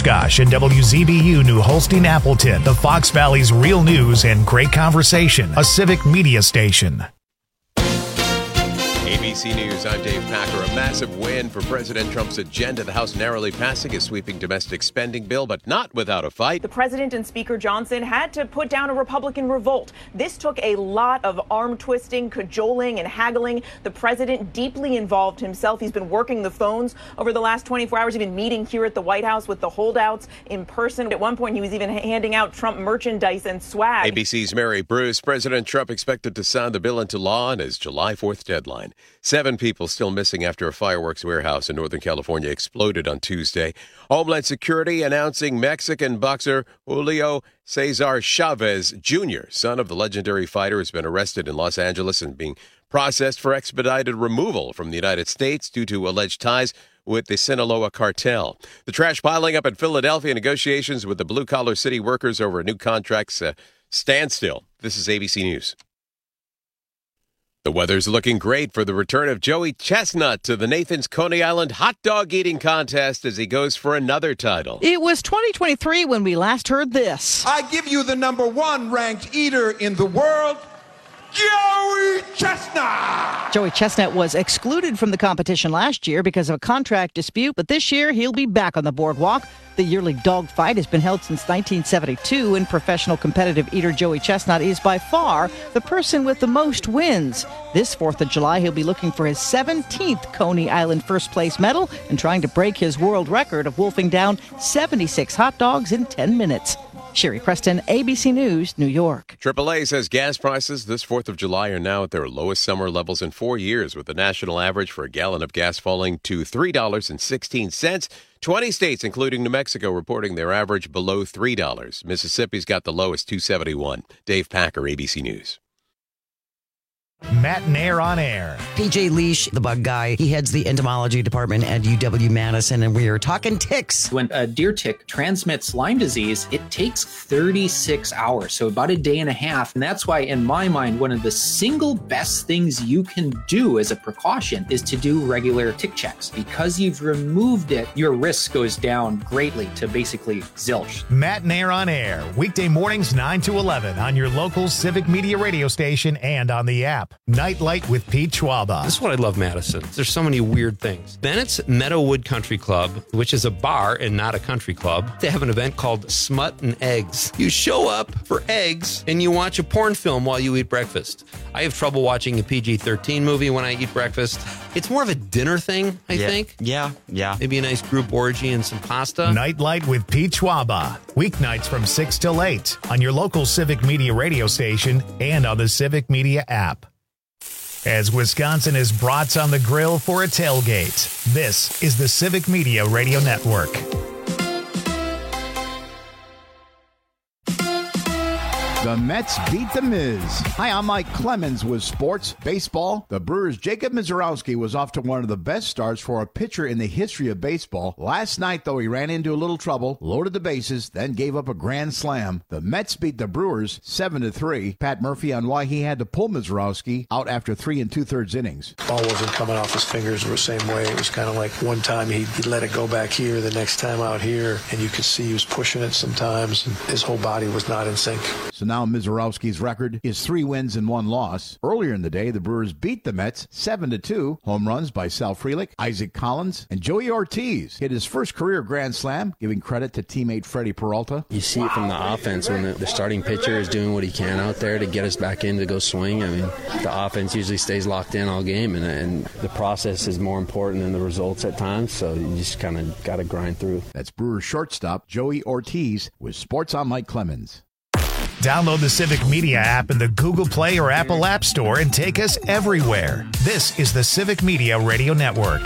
Oshkosh and WZBU New Holstein Appleton, the Fox Valley's real news and great conversation, a civic media station. ABC News, I'm Dave Packer. A massive win for President Trump's agenda. The House narrowly passing his sweeping domestic spending bill, but not without a fight. The president and Speaker Johnson had to put down a Republican revolt. This took a lot of arm twisting, cajoling, and haggling. The president deeply involved himself. He's been working the phones over the last 24 hours, even meeting here at the White House with the holdouts in person. At one point, he was even handing out Trump merchandise and swag. ABC's Mary Bruce. President Trump expected to sign the bill into law on his July 4th deadline. 7 people still missing after a fireworks warehouse in Northern California exploded on Tuesday. Homeland Security announcing Mexican boxer Julio Cesar Chavez Jr., son of the legendary fighter, has been arrested in Los Angeles and being processed for expedited removal from the United States due to alleged ties with the Sinaloa cartel. The trash piling up in Philadelphia, negotiations with the blue-collar city workers over new contracts standstill. This is ABC News. The weather's looking great for the return of Joey Chestnut to the Nathan's Coney Island hot dog eating contest as he goes for another title. It was 2023 when we last heard this. I give you the #1 ranked eater in the world, Joey Chestnut. Joey Chestnut was excluded from the competition last year because of a contract dispute, but this year he'll be back on the boardwalk. The yearly dog fight has been held since 1972, and professional competitive eater Joey Chestnut is by far the person with the most wins. This 4th of July, he'll be looking for his 17th Coney Island first place medal and trying to break his world record of wolfing down 76 hot dogs in 10 minutes. Sherry Preston, ABC News, New York. AAA says gas prices this 4th of July are now at their lowest summer levels in 4 years, with the national average for a gallon of gas falling to $3.16. 20 states, including New Mexico, reporting their average below $3. Mississippi's got the lowest, $2.71. Dave Packer, ABC News. Matt Nair on air. PJ Leash, the bug guy, he heads the entomology department at UW-Madison, and we are talking ticks. When a deer tick transmits Lyme disease, it takes 36 hours, so about a day and a half. And that's why, in my mind, one of the single best things you can do as a precaution is to do regular tick checks. Because you've removed it, your risk goes down greatly to basically zilch. Matt Nair on air, weekday mornings 9 to 11 on your local Civic Media radio station and on the app. Nightlight with Pete Schwaba. This is what I love Madison. There's so many weird things. Then it's Meadowood Country Club, which is a bar and not a country club. They have an event called Smut and Eggs. You show up for eggs and you watch a porn film while you eat breakfast. I have trouble watching a PG-13 movie when I eat breakfast. It's more of a dinner thing, I think. Yeah. Maybe a nice group orgy and some pasta. Nightlight with Pete Schwaba. Weeknights from 6 till 8 on your local Civic Media radio station and on the Civic Media app. As Wisconsin is brats on the grill for a tailgate, this is the Civic Media Radio Network. The Mets beat the Miz. Hi, I'm Mike Clemens with Sports Baseball. The Brewers' Jacob Misiorowski was off to one of the best starts for a pitcher in the history of baseball. Last night, though, he ran into a little trouble, loaded the bases, then gave up a grand slam. The Mets beat the Brewers 7-3. Pat Murphy on why he had to pull Misiorowski out after 3 2/3 innings. Ball wasn't coming off his fingers the same way. It was kind of like one time he'd let it go back here, the next time out here, and you could see he was pushing it sometimes. And his whole body was not in sync. So now Misiorowski's record is 3 wins and 1 loss. Earlier in the day, the Brewers beat the Mets 7-2. Home runs by Sal Frelick, Isaac Collins, and Joey Ortiz hit his first career grand slam, giving credit to teammate Freddie Peralta. You see it from the offense when the starting pitcher is doing what he can out there to get us back in to go swing. I mean, the offense usually stays locked in all game, and the process is more important than the results at times, so you just kind of got to grind through. That's Brewers shortstop Joey Ortiz with Sports on Mike Clemens. Download the Civic Media app in the Google Play or Apple App Store and take us everywhere. This is the Civic Media Radio Network.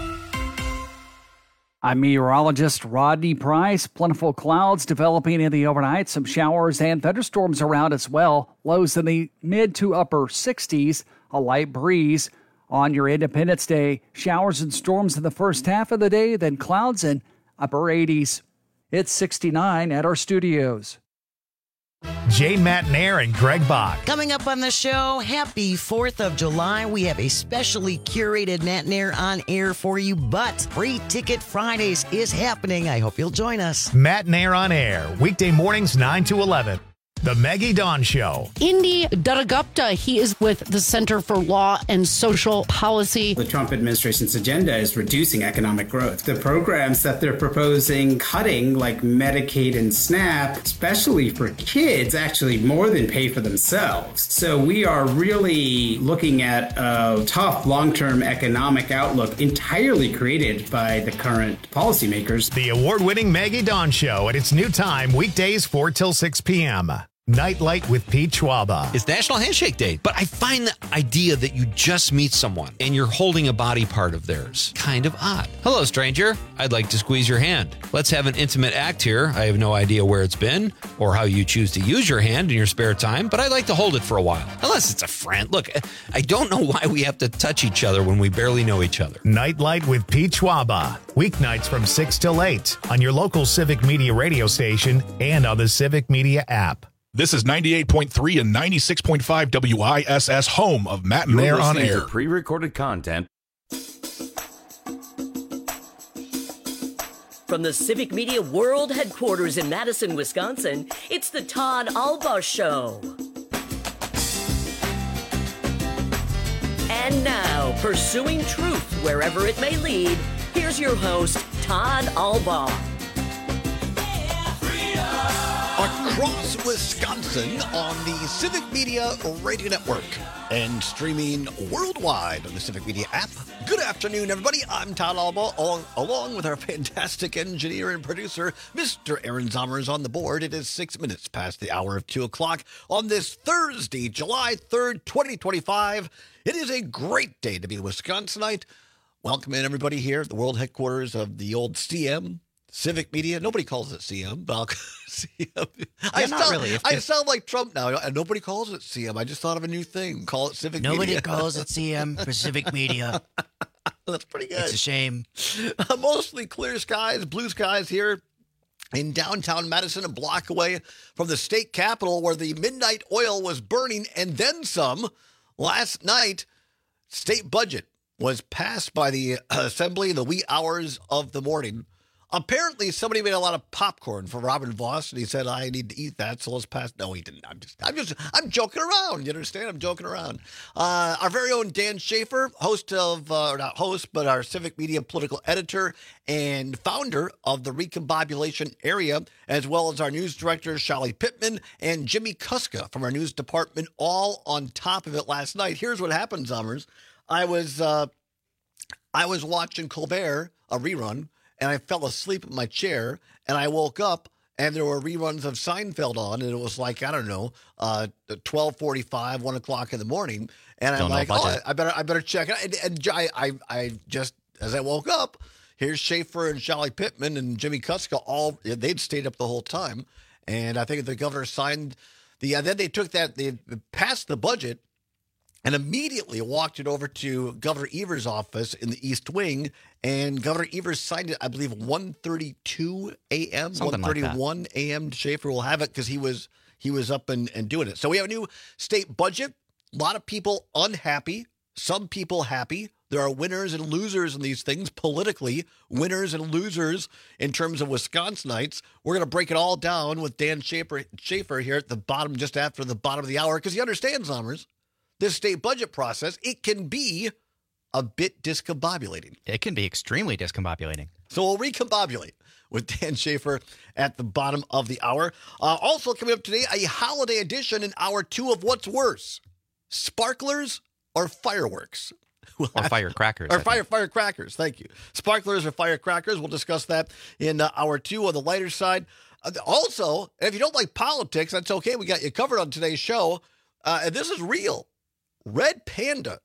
I'm meteorologist Rodney Price. Plentiful clouds developing in the overnight. Some showers and thunderstorms around as well. Lows in the mid to upper 60s. A light breeze on your Independence Day. Showers and storms in the first half of the day, then clouds in upper 80s. It's 69 at our studios. Jane Matnair and Greg Bach. Coming up on the show, happy 4th of July. We have a specially curated Matnair on air for you, but Free Ticket Fridays is happening. I hope you'll join us. Matnair on air, weekday mornings 9 to 11. The Maggie Dawn Show. Indy Dadagupta, he is with the Center for Law and Social Policy. The Trump administration's agenda is reducing economic growth. The programs that they're proposing cutting, like Medicaid and SNAP, especially for kids, actually more than pay for themselves. So we are really looking at a tough long-term economic outlook entirely created by the current policymakers. The award-winning Maggie Dawn Show at its new time, weekdays 4 till 6 p.m. Nightlight with Pete Schwaba. It's National Handshake Day, but I find the idea that you just meet someone and you're holding a body part of theirs kind of odd. Hello, stranger. I'd like to squeeze your hand. Let's have an intimate act here. I have no idea where it's been or how you choose to use your hand in your spare time, but I'd like to hold it for a while. Unless it's a friend. Look, I don't know why we have to touch each other when we barely know each other. Nightlight with Pete Schwaba. Weeknights from 6 till 8 on your local Civic Media radio station and on the Civic Media app. This is 98.3 and 96.5 WISS, home of Matnair on air. Pre-recorded content. From the Civic Media World Headquarters in Madison, Wisconsin, it's the Todd Alba Show. And now, pursuing truth wherever it may lead, here's your host, Todd Alba. Across Wisconsin on the Civic Media Radio Network and streaming worldwide on the Civic Media app. Good afternoon, everybody. I'm Todd Alba, along with our fantastic engineer and producer, Mr. Aaron Zommers on the board. It is 6 minutes past the hour of 2 o'clock on this Thursday, July 3rd, 2025. It is a great day to be a Wisconsinite. Welcome in, everybody, here at the world headquarters of the old CM. Civic Media. Nobody calls it CM, but I'll CM. I sound like Trump now, and nobody calls it CM. I just thought of a new thing. Call it Civic Media. Nobody calls it CM for Civic Media. That's pretty good. It's a shame. Mostly clear skies, blue skies here in downtown Madison, a block away from the state capitol where the midnight oil was burning and then some. Last night, state budget was passed by the assembly in the wee hours of the morning. Apparently, somebody made a lot of popcorn for Robin Voss, and he said, "I need to eat that, so let's pass." No, he didn't. I'm joking around. You understand? I'm joking around. Our very own Dan Schaefer, host of, or not host, but our Civic Media political editor and founder of the Recombobulation Area, as well as our news director, Shallie Pittman, and Jimmy Kuska from our news department, all on top of it last night. Here's what happened, Zommers. I was watching Colbert, a rerun, and I fell asleep in my chair, and I woke up, and there were reruns of Seinfeld on, and it was like, I don't know, 12:45, 1 o'clock in the morning, and I'm like, I better check it. And I just, as I woke up, here's Schaefer and Shallie Pittman and Jimmy Kuska, they'd stayed up the whole time, and I think the governor signed then they took that, they passed the budget, and immediately walked it over to Governor Evers' office in the East Wing, and Governor Evers signed it, I believe, 1:32 a.m., 1:31 a.m. Schaefer will have it because he was up and doing it. So we have a new state budget. A lot of people unhappy, some people happy. There are winners and losers in these things politically, winners and losers in terms of Wisconsinites. We're going to break it all down with Dan Schaefer here at the bottom, just after the bottom of the hour, because he understands, Zommers, this state budget process, it can be a bit discombobulating. It can be extremely discombobulating. So we'll recombobulate with Dan Schaefer at the bottom of the hour. Also coming up today, a holiday edition in hour 2 of What's Worse, sparklers or fireworks? Or firecrackers. Or firecrackers, thank you. Sparklers or firecrackers. We'll discuss that in hour 2 on the lighter side. Also, if you don't like politics, that's okay. We got you covered on today's show. And this is real. Red Panda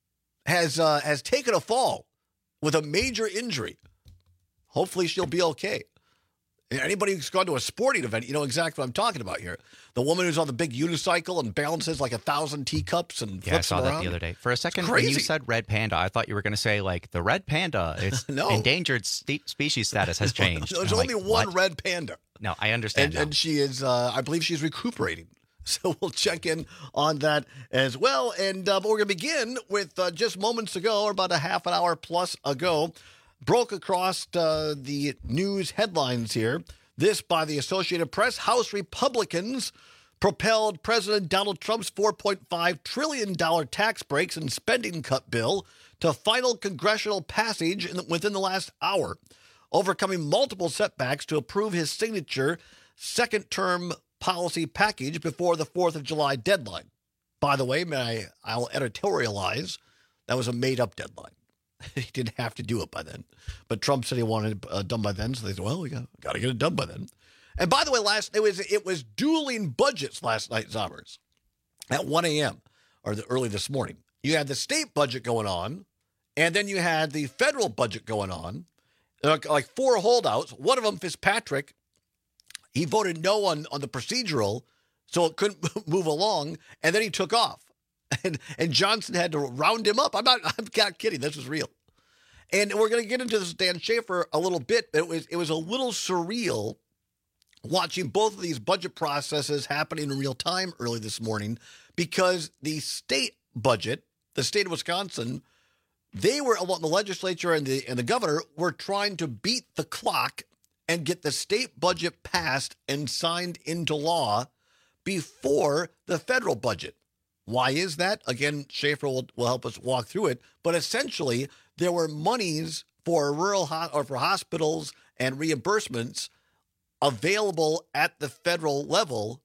has taken a fall with a major injury. Hopefully she'll be okay. Anybody who's gone to a sporting event, you know exactly what I'm talking about here. The woman who's on the big unicycle and balances like 1,000 teacups and flips I saw them that around. the other day. For a second, when you said red panda, I thought you were going to say, like, the red panda, its No. endangered species status has changed. There's And I'm only like, one what? red panda. No, I understand. And she is, I believe she's recuperating. So we'll check in on that as well. And but we're going to begin with just moments ago, or about a half an hour plus ago, broke across the news headlines here. This by the Associated Press. House Republicans propelled President Donald Trump's $4.5 trillion tax breaks and spending cut bill to final congressional passage within the last hour, overcoming multiple setbacks to approve his signature second-term policy package before the 4th of July deadline. By the way, I'll editorialize, that was a made-up deadline. He didn't have to do it by then. But Trump said he wanted it done by then, so they said, well, we got to get it done by then. And by the way, it was dueling budgets last night, Zommers, at 1 a.m., or early this morning. You had the state budget going on, and then you had the federal budget going on. Like four holdouts. One of them, Fitzpatrick, he voted no on the procedural, so it couldn't move along, and then he took off. And Johnson had to round him up. I'm not kidding. This is real. And we're going to get into this Dan Schaefer a little bit. But it was a little surreal watching both of these budget processes happening in real time early this morning, because the state budget, the state of Wisconsin, they were, the legislature and the governor were trying to beat the clock and get the state budget passed and signed into law before the federal budget. Why is that? Again, Schaefer will help us walk through it. But essentially, there were monies for for hospitals and reimbursements available at the federal level.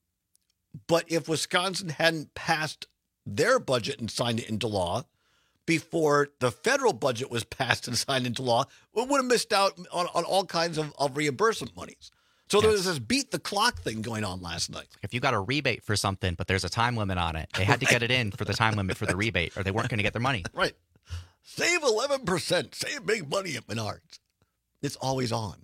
But if Wisconsin hadn't passed their budget and signed it into law before the federal budget was passed and signed into law, we would have missed out on all kinds of reimbursement monies. So there was this beat the clock thing going on last night. If you got a rebate for something, but there's a time limit on it, they had to get it in for the time limit for the rebate, or they weren't going to get their money. Right. Save 11%. Save big money at Menards. It's always on.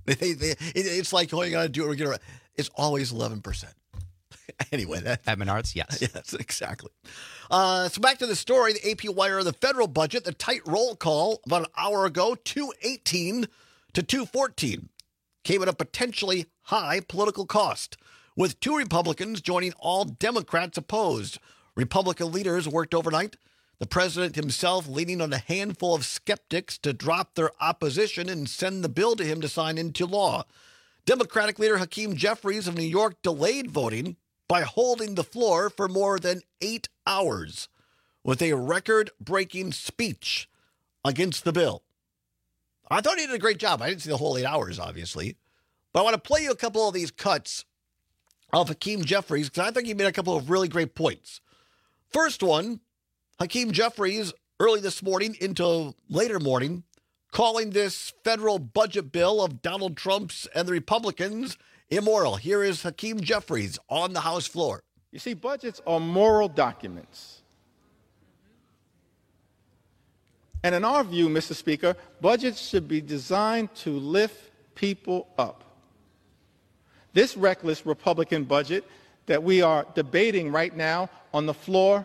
It's like, oh, you got to do it. It's always 11%. Anyway, at Menards, yes. Yes, exactly. So back to the story, the AP wire of the federal budget, the tight roll call about an hour ago, 218 to 214. Came at a potentially high political cost, with two Republicans joining all Democrats opposed. Republican leaders worked overnight, the president himself leaning on a handful of skeptics to drop their opposition and send the bill to him to sign into law. Democratic leader Hakeem Jeffries of New York delayed voting by holding the floor for more than 8 hours with a record-breaking speech against the bill. I thought he did a great job. I didn't see the whole 8 hours, obviously. But I want to play you a couple of these cuts of Hakeem Jeffries, because I think he made a couple of really great points. First one, Hakeem Jeffries, early this morning into later morning, calling this federal budget bill of Donald Trump's and the Republicans immoral. Here is Hakeem Jeffries on the House floor. You see, budgets are moral documents. And in our view, Mr. Speaker, budgets should be designed to lift people up. This reckless Republican budget that we are debating right now on the floor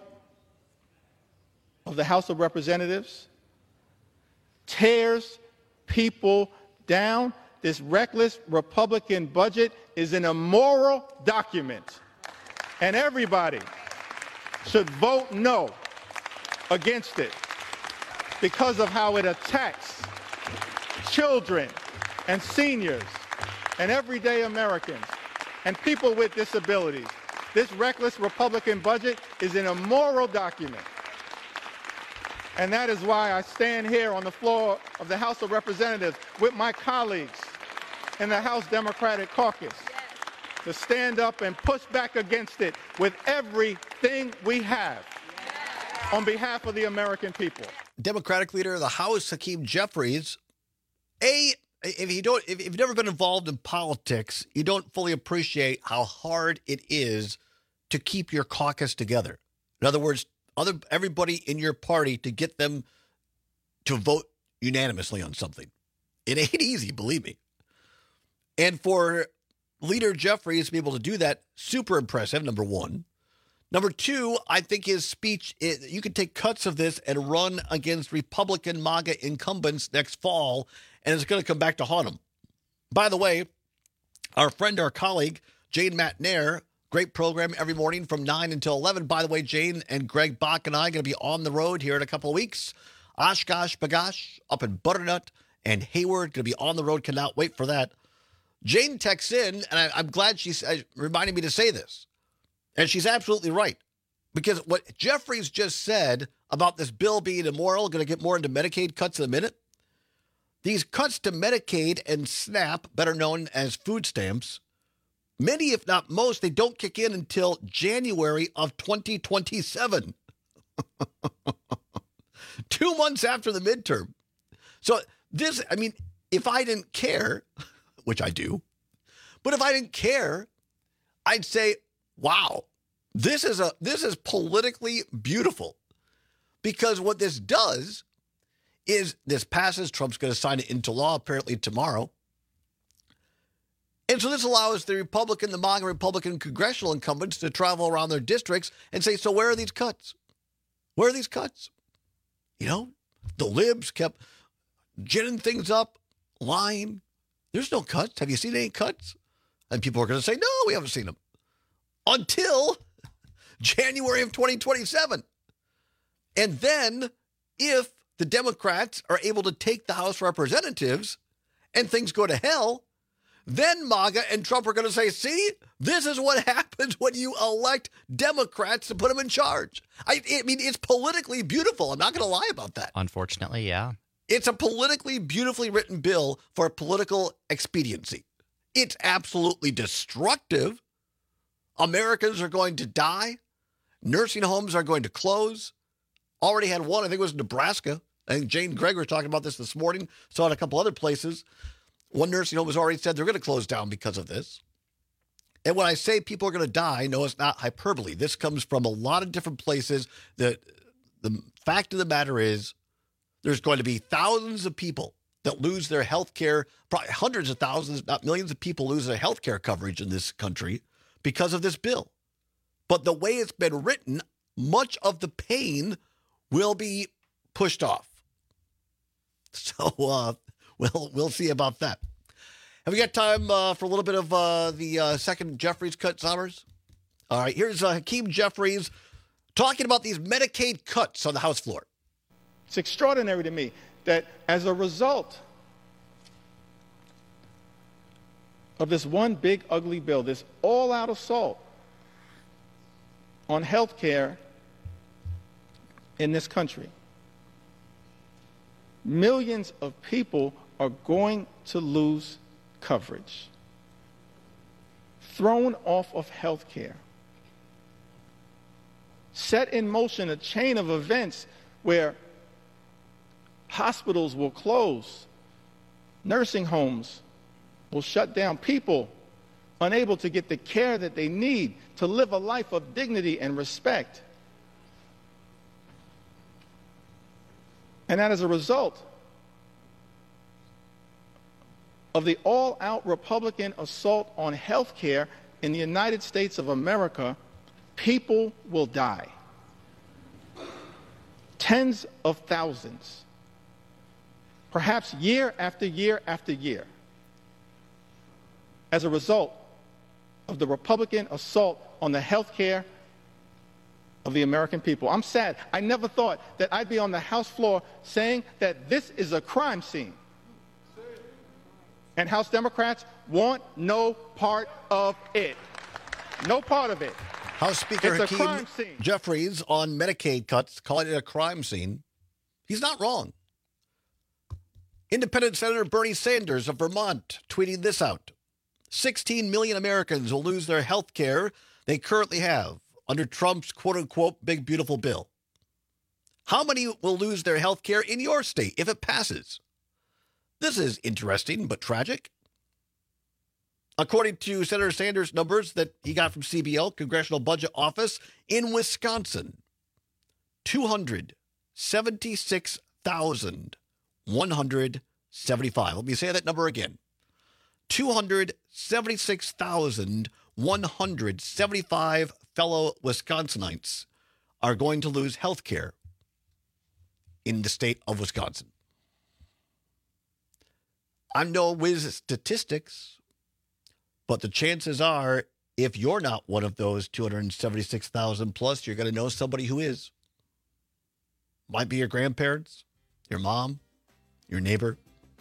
of the House of Representatives tears people down. This reckless Republican budget is an immoral document, and everybody should vote no against it because of how it attacks children and seniors and everyday Americans and people with disabilities. This reckless Republican budget is an immoral document. And that is why I stand here on the floor of the House of Representatives with my colleagues in the House Democratic Caucus to stand up and push back against it with everything we have on behalf of the American people. Democratic leader of the House, Hakeem Jeffries. If you've never been involved in politics, you don't fully appreciate how hard it is to keep your caucus together. In other words, everybody in your party to get them to vote unanimously on something. It ain't easy, believe me. And for Leader Jeffries to be able to do that, super impressive, number one. Number two, I think his speech, you could take cuts of this and run against Republican MAGA incumbents next fall, and it's going to come back to haunt him. By the way, our friend, our colleague, Jane Matnair, great program every morning from 9 until 11. By the way, Jane and Greg Bach and I are going to be on the road here in a couple of weeks. Oshkosh, B'gosh, up in Butternut, and Hayward, going to be on the road. Cannot wait for that. Jane texts in, and I'm glad she's reminding me to say this. And she's absolutely right. Because what Jeffries just said about this bill being immoral, going to get more into Medicaid cuts in a minute. These cuts to Medicaid and SNAP, better known as food stamps, many, if not most, they don't kick in until January of 2027. 2 months after the midterm. So this, I mean, if I didn't care, which I do, but if I didn't care, I'd say, wow, this is politically beautiful. Because what this does is this passes, Trump's going to sign it into law apparently tomorrow. And so this allows the Republican, the MAGA Republican congressional incumbents to travel around their districts and say, so where are these cuts? Where are these cuts? You know, the libs kept ginning things up, lying. There's no cuts. Have you seen any cuts? And people are going to say, no, we haven't seen them. Until January of 2027. And then if the Democrats are able to take the House of Representatives and things go to hell, then MAGA and Trump are going to say, see, this is what happens when you elect Democrats to put them in charge. I mean, it's politically beautiful. I'm not going to lie about that. Unfortunately, yeah. It's a politically beautifully written bill for political expediency. It's absolutely destructive. Americans are going to die. Nursing homes are going to close. Already had one, I think it was Nebraska. I think Jane Gregg was talking about this morning. Saw it a couple other places. One nursing home has already said they're going to close down because of this. And when I say people are going to die, no, it's not hyperbole. This comes from a lot of different places. The fact of the matter is there's going to be thousands of people that lose their health care, probably hundreds of thousands, not millions of people lose their health care coverage in this country because of this bill. But the way it's been written, much of the pain will be pushed off. So, we'll see about that. Have we got time for a little bit of the second Jeffries cut, Sommers? All right, here's Hakeem Jeffries talking about these Medicaid cuts on the House floor. It's extraordinary to me that as a result of this one big ugly bill, this all-out assault on health care in this country, millions of people are going to lose coverage, thrown off of health care, set in motion a chain of events where hospitals will close, nursing homes will shut down, people unable to get the care that they need to live a life of dignity and respect. And that as a result of the all-out Republican assault on health care in the United States of America, people will die. Tens of thousands. Perhaps year after year after year. As a result of the Republican assault on the health care of the American people. I'm sad. I never thought that I'd be on the House floor saying that this is a crime scene. And House Democrats want no part of it. No part of it. House Speaker Hakeem Jeffries on Medicaid cuts, calling it a crime scene. He's not wrong. Independent Senator Bernie Sanders of Vermont tweeting this out. 16 million Americans will lose their health care they currently have under Trump's quote-unquote big beautiful bill. How many will lose their health care in your state if it passes? This is interesting but tragic. According to Senator Sanders' numbers that he got from CBO, Congressional Budget Office, in Wisconsin, 276,175. Let me say that number again. 276,175 fellow Wisconsinites are going to lose health care in the state of Wisconsin. I'm no whiz at statistics, but the chances are, if you're not one of those 276,000 plus, you're going to know somebody who is. Might be your grandparents, your mom, your neighbor.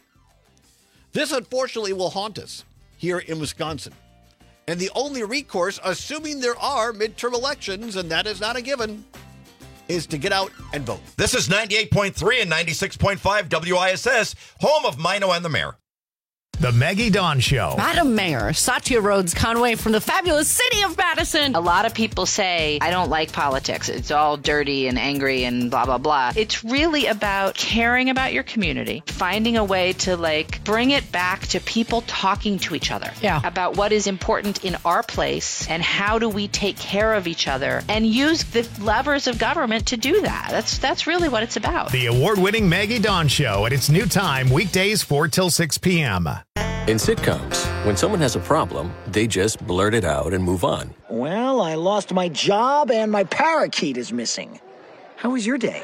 This, unfortunately, will haunt us here in Wisconsin. And the only recourse, assuming there are midterm elections, and that is not a given, is to get out and vote. This is 98.3 and 96.5 WISS, home of Mino and the Mayor. The Maggie Dawn Show. Madam Mayor, Satya Rhodes Conway from the fabulous city of Madison. A lot of people say, I don't like politics. It's all dirty and angry and blah, blah, blah. It's really about caring about your community, finding a way to bring it back to people talking to each other about what is important in our place and how do we take care of each other and use the levers of government to do that. That's really what it's about. The award-winning Maggie Dawn Show at its new time, weekdays 4 till 6 p.m. In sitcoms, when someone has a problem, they just blurt it out and move on. Well, I lost my job and my parakeet is missing. How was your day?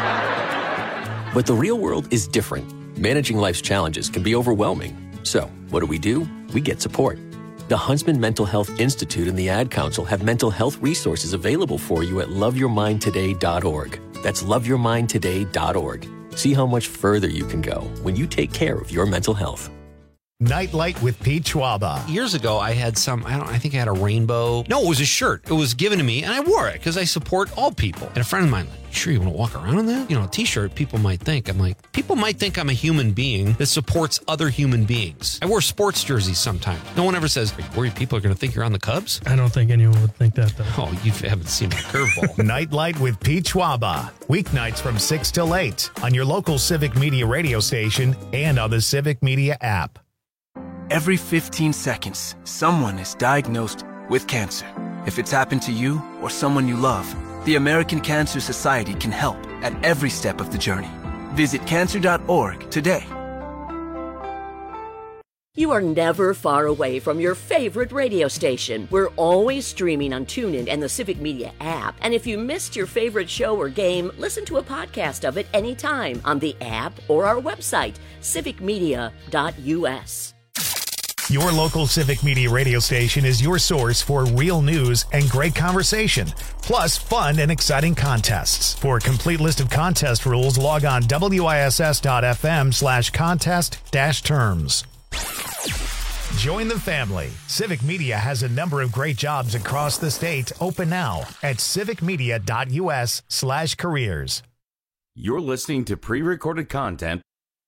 But the real world is different. Managing life's challenges can be overwhelming. So, what do? We get support. The Huntsman Mental Health Institute and the Ad Council have mental health resources available for you at loveyourmindtoday.org. That's loveyourmindtoday.org. See how much further you can go when you take care of your mental health. Nightlight with Pete Schwaba. Years ago, I had I think I had a rainbow. No, it was a shirt. It was given to me, and I wore it because I support all people. And a friend of mine, sure you want to walk around in that? A t-shirt, people might think I'm a human being that supports other human beings. I wear sports jerseys sometimes. No one ever says, are you worried people are going to think you're on the Cubs? I don't think anyone would think that, though. Oh, you haven't seen my curveball. Nightlight with Pete Schwaba. Weeknights from 6 till 8 on your local Civic Media radio station and on the Civic Media app. Every 15 seconds, someone is diagnosed with cancer. If it's happened to you or someone you love, the American Cancer Society can help at every step of the journey. Visit cancer.org today. You are never far away from your favorite radio station. We're always streaming on TuneIn and the Civic Media app. And if you missed your favorite show or game, listen to a podcast of it anytime on the app or our website, civicmedia.us. Your local Civic Media radio station is your source for real news and great conversation, plus fun and exciting contests. For a complete list of contest rules, log on wiss.fm/contest-terms. Join the family. Civic Media has a number of great jobs across the state open now at civicmedia.us/careers. You're listening to pre-recorded content.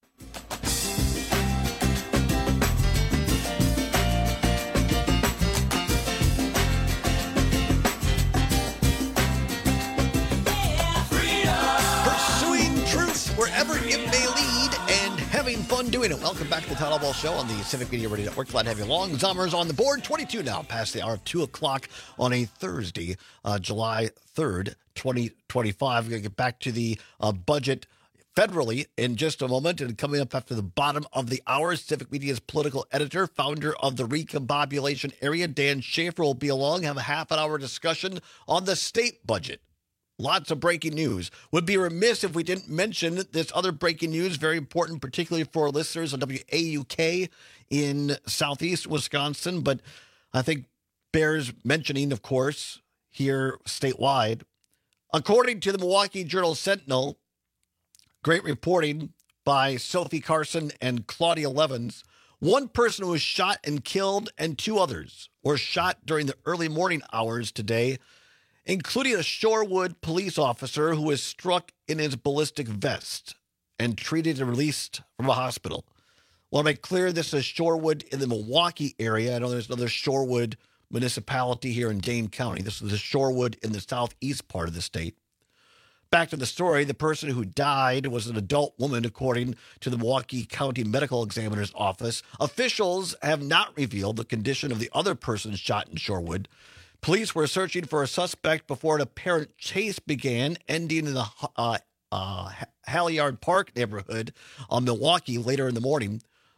Wherever it may lead and having fun doing it. Welcome back to the Todd Ball Show on the Civic Media Radio Network. Glad to have you along. Zommers on the board. 22 now, past the hour of 2 o'clock on a Thursday, July 3rd, 2025. We're going to get back to the budget federally in just a moment. And coming up after the bottom of the hour, Civic Media's political editor, founder of the Recombobulation Area, Dan Schaefer, will be along, have a half an hour discussion on the state budget. Lots of breaking news. Would be remiss if we didn't mention this other breaking news, very important, particularly for our listeners on WAUK in southeast Wisconsin, but I think bears mentioning, of course, here statewide. According to the Milwaukee Journal-Sentinel, great reporting by Sophie Carson and Claudia Levins, one person was shot and killed and two others were shot during the early morning hours today, including a Shorewood police officer who was struck in his ballistic vest and treated and released from a hospital. I want to make clear this is Shorewood in the Milwaukee area. I know there's another Shorewood municipality here in Dane County. This is the Shorewood in the southeast part of the state. Back to the story, the person who died was an adult woman, according to the Milwaukee County Medical Examiner's Office. Officials have not revealed the condition of the other person shot in Shorewood. Police were searching for a suspect before an apparent chase began, ending in the Halyard Park neighborhood on Milwaukee later in the morning.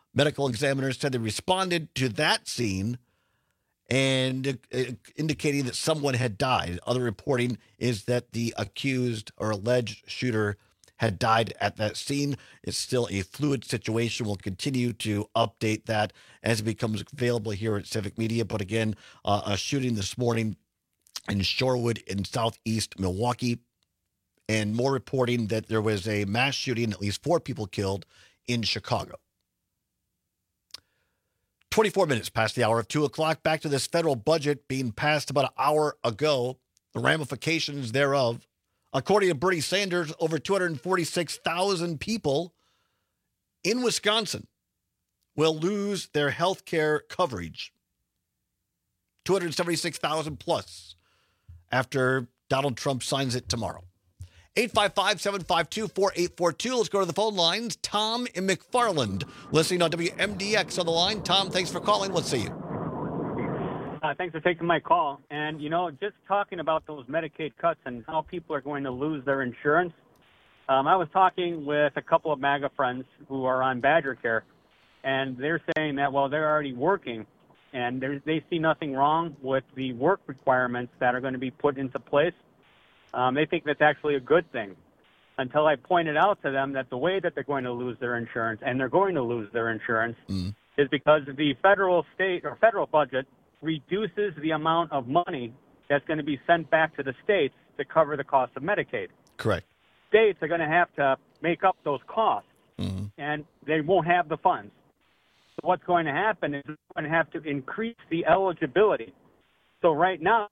Medical examiners said they responded to that scene and indicating that someone had died. Other reporting is that the accused or alleged shooter had died at that scene. It's still a fluid situation. We'll continue to update that as it becomes available here at Civic Media. But again, a shooting this morning in Shorewood in southeast Milwaukee, and more reporting that there was a mass shooting, at least 4 people killed in Chicago. 24 minutes past the hour of 2 o'clock. Back to this federal budget being passed about an hour ago, the ramifications thereof. According to Bernie Sanders, over 246,000 people in Wisconsin will lose their health care coverage. 276,000 plus after Donald Trump signs it tomorrow. 855-752-4842. Let's go to the phone lines. Tom in McFarland, listening on WMDX on the line. Tom, thanks for calling. Let's see you. Thanks for taking my call. And, just talking about those Medicaid cuts and how people are going to lose their insurance, I was talking with a couple of MAGA friends who are on Badger Care, and they're saying that, well, they're already working, and they see nothing wrong with the work requirements that are going to be put into place. They think that's actually a good thing, until I pointed out to them that the way that they're going to lose their insurance, and they're going to lose their insurance, is because the federal budget reduces the amount of money that's going to be sent back to the states to cover the cost of Medicaid. Correct. States are going to have to make up those costs, and they won't have the funds. So what's going to happen is they're going to have to increase the eligibility. So right now,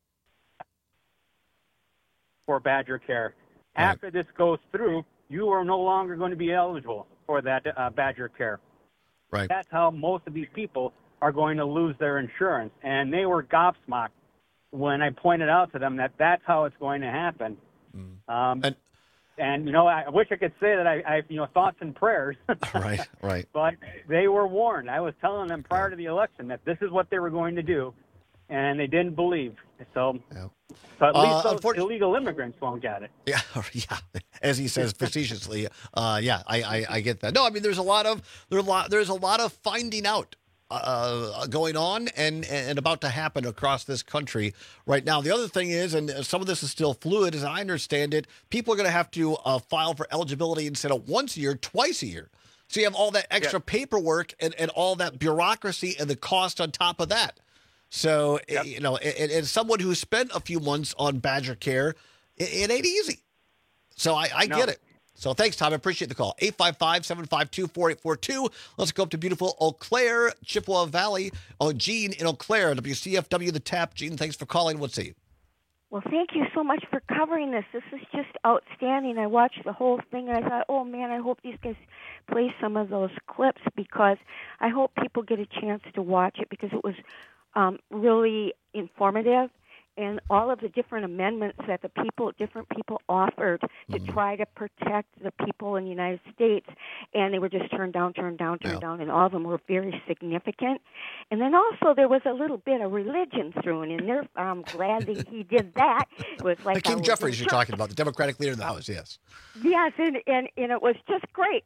for Badger Care, after this goes through, you are no longer going to be eligible for that Badger Care. Right. That's how most of these people are going to lose their insurance. And they were gobsmacked when I pointed out to them that that's how it's going to happen. And I wish I could say that I thoughts and prayers. Right. But they were warned. I was telling them prior to the election that this is what they were going to do, and they didn't believe. So, but at least those illegal immigrants won't get it. Yeah. As he says facetiously. I get that. No, I mean there's a lot of finding out going on and about to happen across this country right now. The other thing is, and some of this is still fluid, as I understand it, people are going to have to file for eligibility instead of once a year, twice a year. So you have all that extra paperwork and all that bureaucracy and the cost on top of that. So, and someone who spent a few months on Badger Care, it ain't easy. So I get it. So thanks, Tom. I appreciate the call. 855-752-4842. Let's go up to beautiful Eau Claire, Chippewa Valley. Oh, Gene in Eau Claire, WCFW The Tap. Gene, thanks for calling. Let's see. Well, thank you so much for covering this. This is just outstanding. I watched the whole thing, and I thought, oh, man, I hope these guys play some of those clips, because I hope people get a chance to watch it, because it was really informative, and all of the different amendments that different people offered to try to protect the people in the United States, and they were just turned down, and all of them were very significant. And then also there was a little bit of religion thrown in there. I'm glad that he did that. It was like Hakeem Jeffries you're talking about, the Democratic leader in the House, yes. Yes, and it was just great,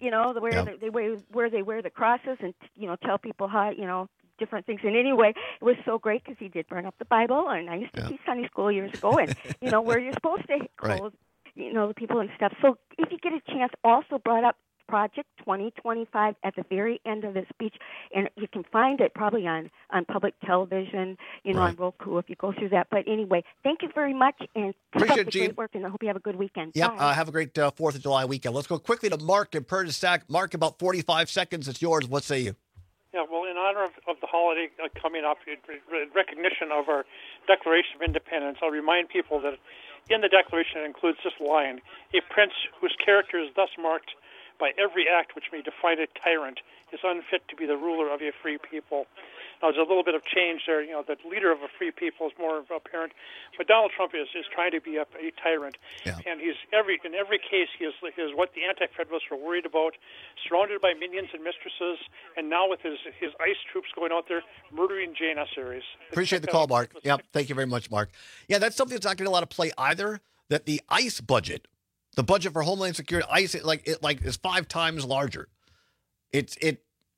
where they wear the crosses and, tell people how, different things. And anyway, it was so great because he did burn up the Bible, and I used to teach Sunday school years ago, and where you're supposed to clothe, the people and stuff. So if you get a chance, also brought up Project 2025 at the very end of his speech, and you can find it probably on public television, on Roku if you go through that. But anyway, thank you very much, and keep up the great work, and I hope you have a good weekend. Yep, have a great 4th of July weekend. Let's go quickly to Mark in Perdistac. Mark, about 45 seconds. It's yours. What say you? Yeah, well, in honor of the holiday coming up, in recognition of our Declaration of Independence, I'll remind people that in the Declaration it includes this line: a prince whose character is thus marked by every act which may define a tyrant is unfit to be the ruler of a free people. Now, there's a little bit of change there. The leader of a free people is more apparent, but Donald Trump is trying to be a tyrant, and in every case he is what the anti-federalists are worried about, surrounded by minions and mistresses, and now with his ICE troops going out there murdering janissaries. Appreciate the call, Mark. Yep, thank you very much, Mark. Yeah, that's something that's not getting a lot of play either. That the ICE budget, the budget for Homeland Security, ICE, is 5 times larger.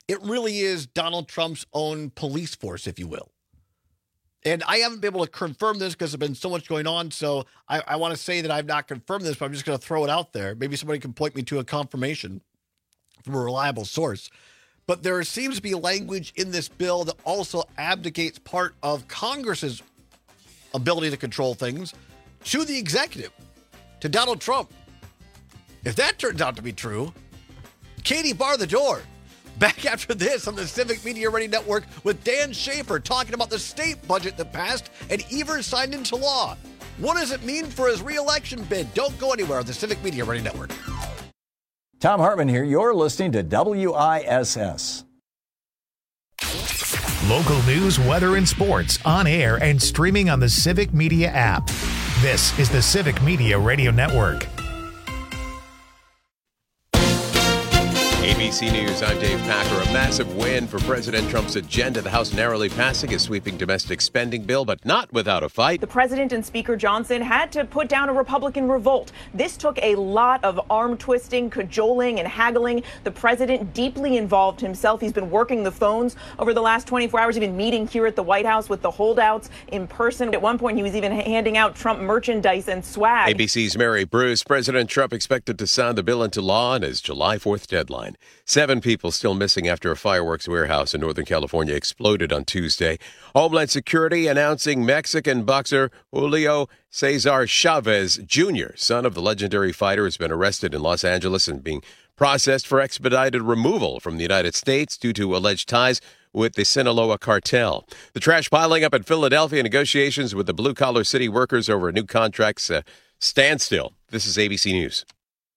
It really is Donald Trump's own police force, if you will. And I haven't been able to confirm this because there's been so much going on. So I want to say that I've not confirmed this, but I'm just going to throw it out there. Maybe somebody can point me to a confirmation from a reliable source. But there seems to be language in this bill that also abdicates part of Congress's ability to control things to the executive, to Donald Trump. If that turns out to be true, Katie, bar the door. Back after this on the Civic Media Radio Network with Dan Schaefer talking about the state budget that passed and Evers signed into law. What does it mean for his re-election bid? Don't go anywhere on the Civic Media Radio Network. Tom Hartman here. You're listening to WISS. Local news, weather, and sports on air and streaming on the Civic Media app. This is the Civic Media Radio Network. ABC News, I'm Dave Packer. A massive win for President Trump's agenda. The House narrowly passing a sweeping domestic spending bill, but not without a fight. The president and Speaker Johnson had to put down a Republican revolt. This took a lot of arm twisting, cajoling, and haggling. The president deeply involved himself. He's been working the phones over the last 24 hours, even meeting here at the White House with the holdouts in person. At one point, he was even handing out Trump merchandise and swag. ABC's Mary Bruce. President Trump expected to sign the bill into law on his July 4th deadline. 7 people still missing after a fireworks warehouse in Northern California exploded on Tuesday. Homeland Security announcing Mexican boxer Julio Cesar Chavez Jr., son of the legendary fighter, has been arrested in Los Angeles and being processed for expedited removal from the United States due to alleged ties with the Sinaloa cartel. The trash piling up in Philadelphia, negotiations with the blue-collar city workers over new contracts standstill. This is ABC News.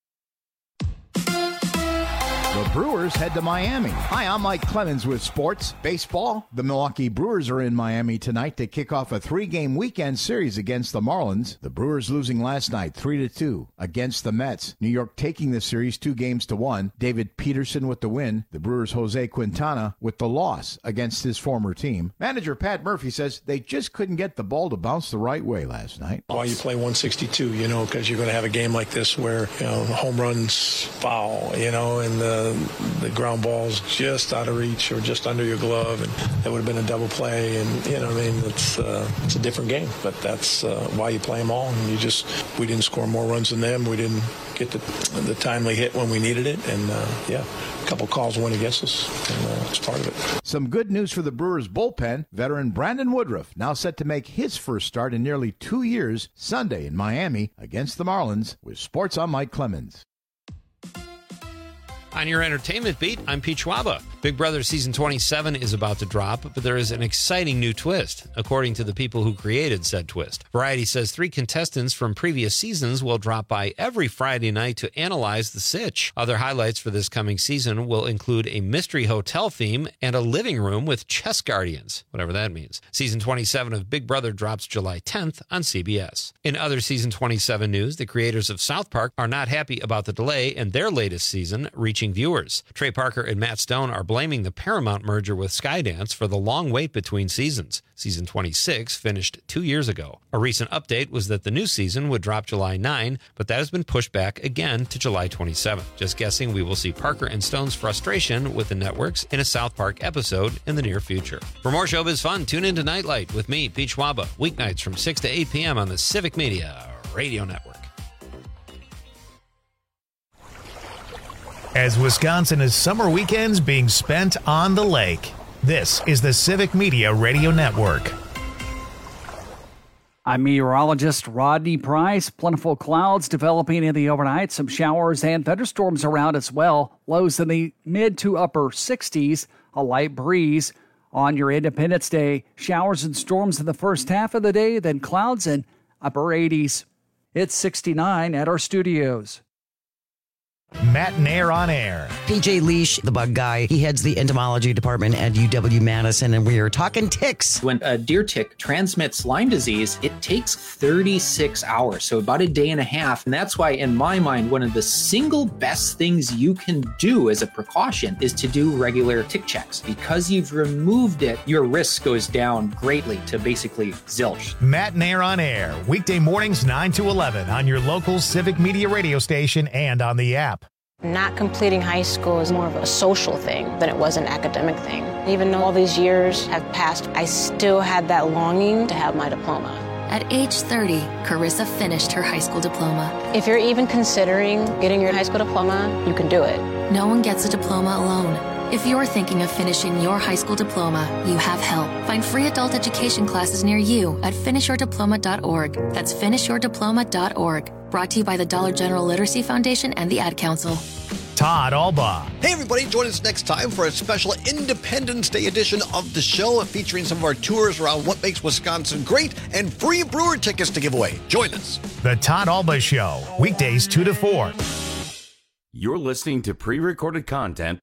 The Brewers head to Miami. Hi, I'm Mike Clemens with sports. Baseball. The Milwaukee Brewers are in Miami tonight to kick off a 3-game weekend series against the Marlins. The Brewers losing last night 3-2 against the Mets. New York taking the series 2-1. David Peterson with the win. The Brewers' Jose Quintana with the loss against his former team. Manager Pat Murphy says they just couldn't get the ball to bounce the right way last night. Why you play 162, because you're going to have a game like this where, home runs foul, and the ground ball's just out of reach or just under your glove, and that would have been a double play. And it's a different game, but that's why you play them all. And we didn't score more runs than them. We didn't get the timely hit when we needed it, and a couple calls went against us, and it's part of it. Some good news for the Brewers bullpen. Veteran Brandon Woodruff now set to make his first start in nearly 2 years Sunday in Miami against the Marlins. With sports, I'm Mike Clemens. On your entertainment beat, I'm Pete Schwaba. Big Brother Season 27 is about to drop, but there is an exciting new twist, according to the people who created said twist. Variety says 3 contestants from previous seasons will drop by every Friday night to analyze the sitch. Other highlights for this coming season will include a mystery hotel theme and a living room with chess guardians, whatever that means. Season 27 of Big Brother drops July 10th on CBS. In other Season 27 news, the creators of South Park are not happy about the delay in their latest season reaching viewers. Trey Parker and Matt Stone are blaming the Paramount merger with Skydance for the long wait between seasons. Season 26 finished 2 years ago. A recent update was that the new season would drop July 9, but that has been pushed back again to July 27. Just guessing we will see Parker and Stone's frustration with the networks in a South Park episode in the near future. For more showbiz fun, tune into Nightlight with me, Pete Schwaba, weeknights from 6 to 8 p.m. on the Civic Media Radio Network. As Wisconsin is summer weekends being spent on the lake, this is the Civic Media Radio Network. I'm meteorologist Rodney Price. Plentiful clouds developing in the overnight. Some showers and thunderstorms around as well. Lows in the mid to upper 60s. A light breeze on your Independence Day. Showers and storms in the first half of the day, then clouds in upper 80s. It's 69 at our studios. Matt Nair on air. PJ Leash, the bug guy, he heads the entomology department at UW-Madison, and we are talking ticks. When a deer tick transmits Lyme disease, it takes 36 hours, so about a day and a half. And that's why, in my mind, one of the single best things you can do as a precaution is to do regular tick checks. Because you've removed it, your risk goes down greatly to basically zilch. Matt Nair on air, weekday mornings 9 to 11 on your local Civic Media radio station and on the app. Not completing high school is more of a social thing than it was an academic thing. Even though all these years have passed, I still had that longing to have my diploma. At age 30, Carissa finished her high school diploma. If you're even considering getting your high school diploma, you can do it. No one gets a diploma alone. If you're thinking of finishing your high school diploma, you have help. Find free adult education classes near you at finishyourdiploma.org. That's finishyourdiploma.org. Brought to you by the Dollar General Literacy Foundation and the Ad Council. Todd Alba. Hey, everybody, join us next time for a special Independence Day edition of the show featuring some of our tours around what makes Wisconsin great and free Brewer tickets to give away. Join us. The Todd Alba Show, weekdays 2 to 4. You're listening to pre-recorded content.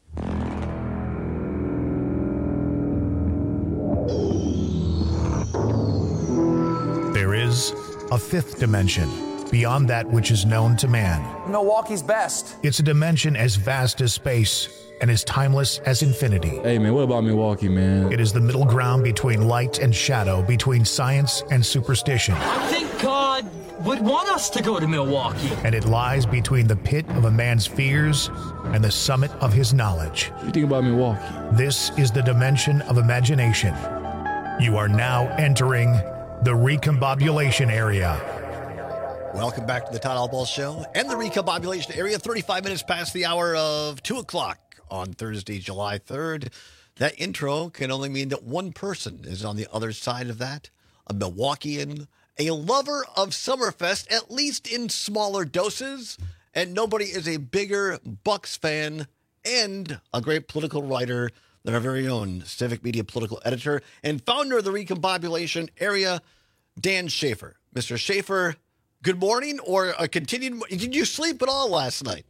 There is a fifth dimension beyond that which is known to man. Milwaukee's best. It's a dimension as vast as space and as timeless as infinity. Hey, man, what about Milwaukee, man? It is the middle ground between light and shadow, between science and superstition. I think God would want us to go to Milwaukee. And it lies between the pit of a man's fears and the summit of his knowledge. What do you think about Milwaukee? This is the dimension of imagination. You are now entering the recombobulation area. Welcome back to the Todd Alba Show and the recombobulation area. 35 minutes past the hour of 2 o'clock on Thursday, July 3rd. That intro can only mean that one person is on the other side of that, a Milwaukeean, a lover of Summerfest, at least in smaller doses, and nobody is a bigger Bucks fan and a great political writer than our very own Civic Media political editor and founder of the recombobulation area, Dan Schaefer. Mr. Schaefer, good morning, or did you sleep at all last night?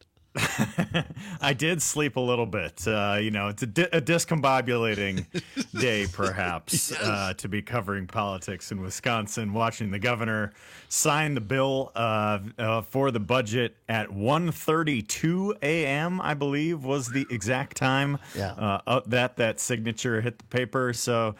I did sleep a little bit. It's a discombobulating day, perhaps, Yes. To be covering politics in Wisconsin, watching the governor sign the bill for the budget at 1:32 a.m., I believe, was the exact time that signature hit the paper. So,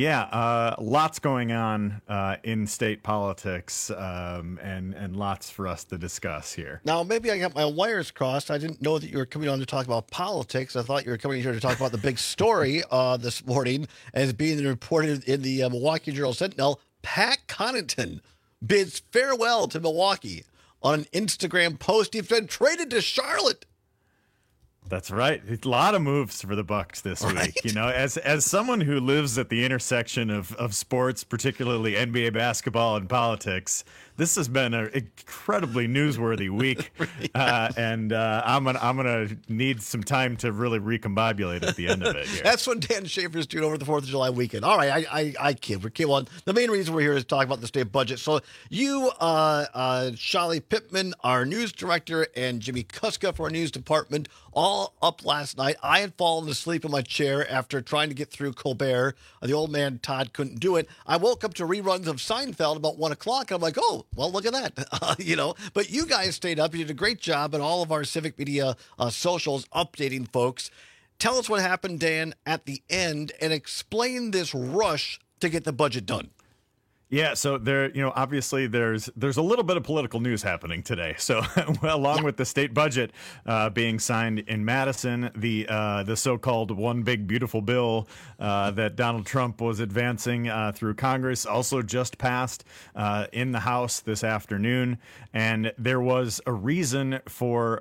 lots going on in state politics and lots for us to discuss here. Now, maybe I got my wires crossed. I didn't know that you were coming on to talk about politics. I thought you were coming here to talk about the big story this morning as being reported in the Milwaukee Journal-Sentinel. Pat Connaughton bids farewell to Milwaukee on an Instagram post. He's been traded to Charlotte. That's right. A lot of moves for the Bucks this week. You know, as someone who lives at the intersection of sports, particularly NBA basketball and politics, this has been an incredibly newsworthy week, and I'm gonna need some time to really recombobulate at the end of it here. That's what Dan Schaefer's doing over the 4th of July weekend. All right, I kid. We're on. The main reason we're here is to talk about the state budget. So you, Shali Pittman, our news director, and Jimmy Kuska for our news department, all up last night. I had fallen asleep in my chair after trying to get through Colbert. The old man Todd couldn't do it. I woke up to reruns of Seinfeld about 1 o'clock, and I'm like, oh, well, look at that. But you guys stayed up. You did a great job in all of our Civic Media socials updating folks. Tell us what happened, Dan, at the end, and explain this rush to get the budget done. Yeah, so there, obviously there's a little bit of political news happening today. So, along with the state budget being signed in Madison, the so-called One Big Beautiful Bill that Donald Trump was advancing through Congress also just passed in the House this afternoon, and there was a reason for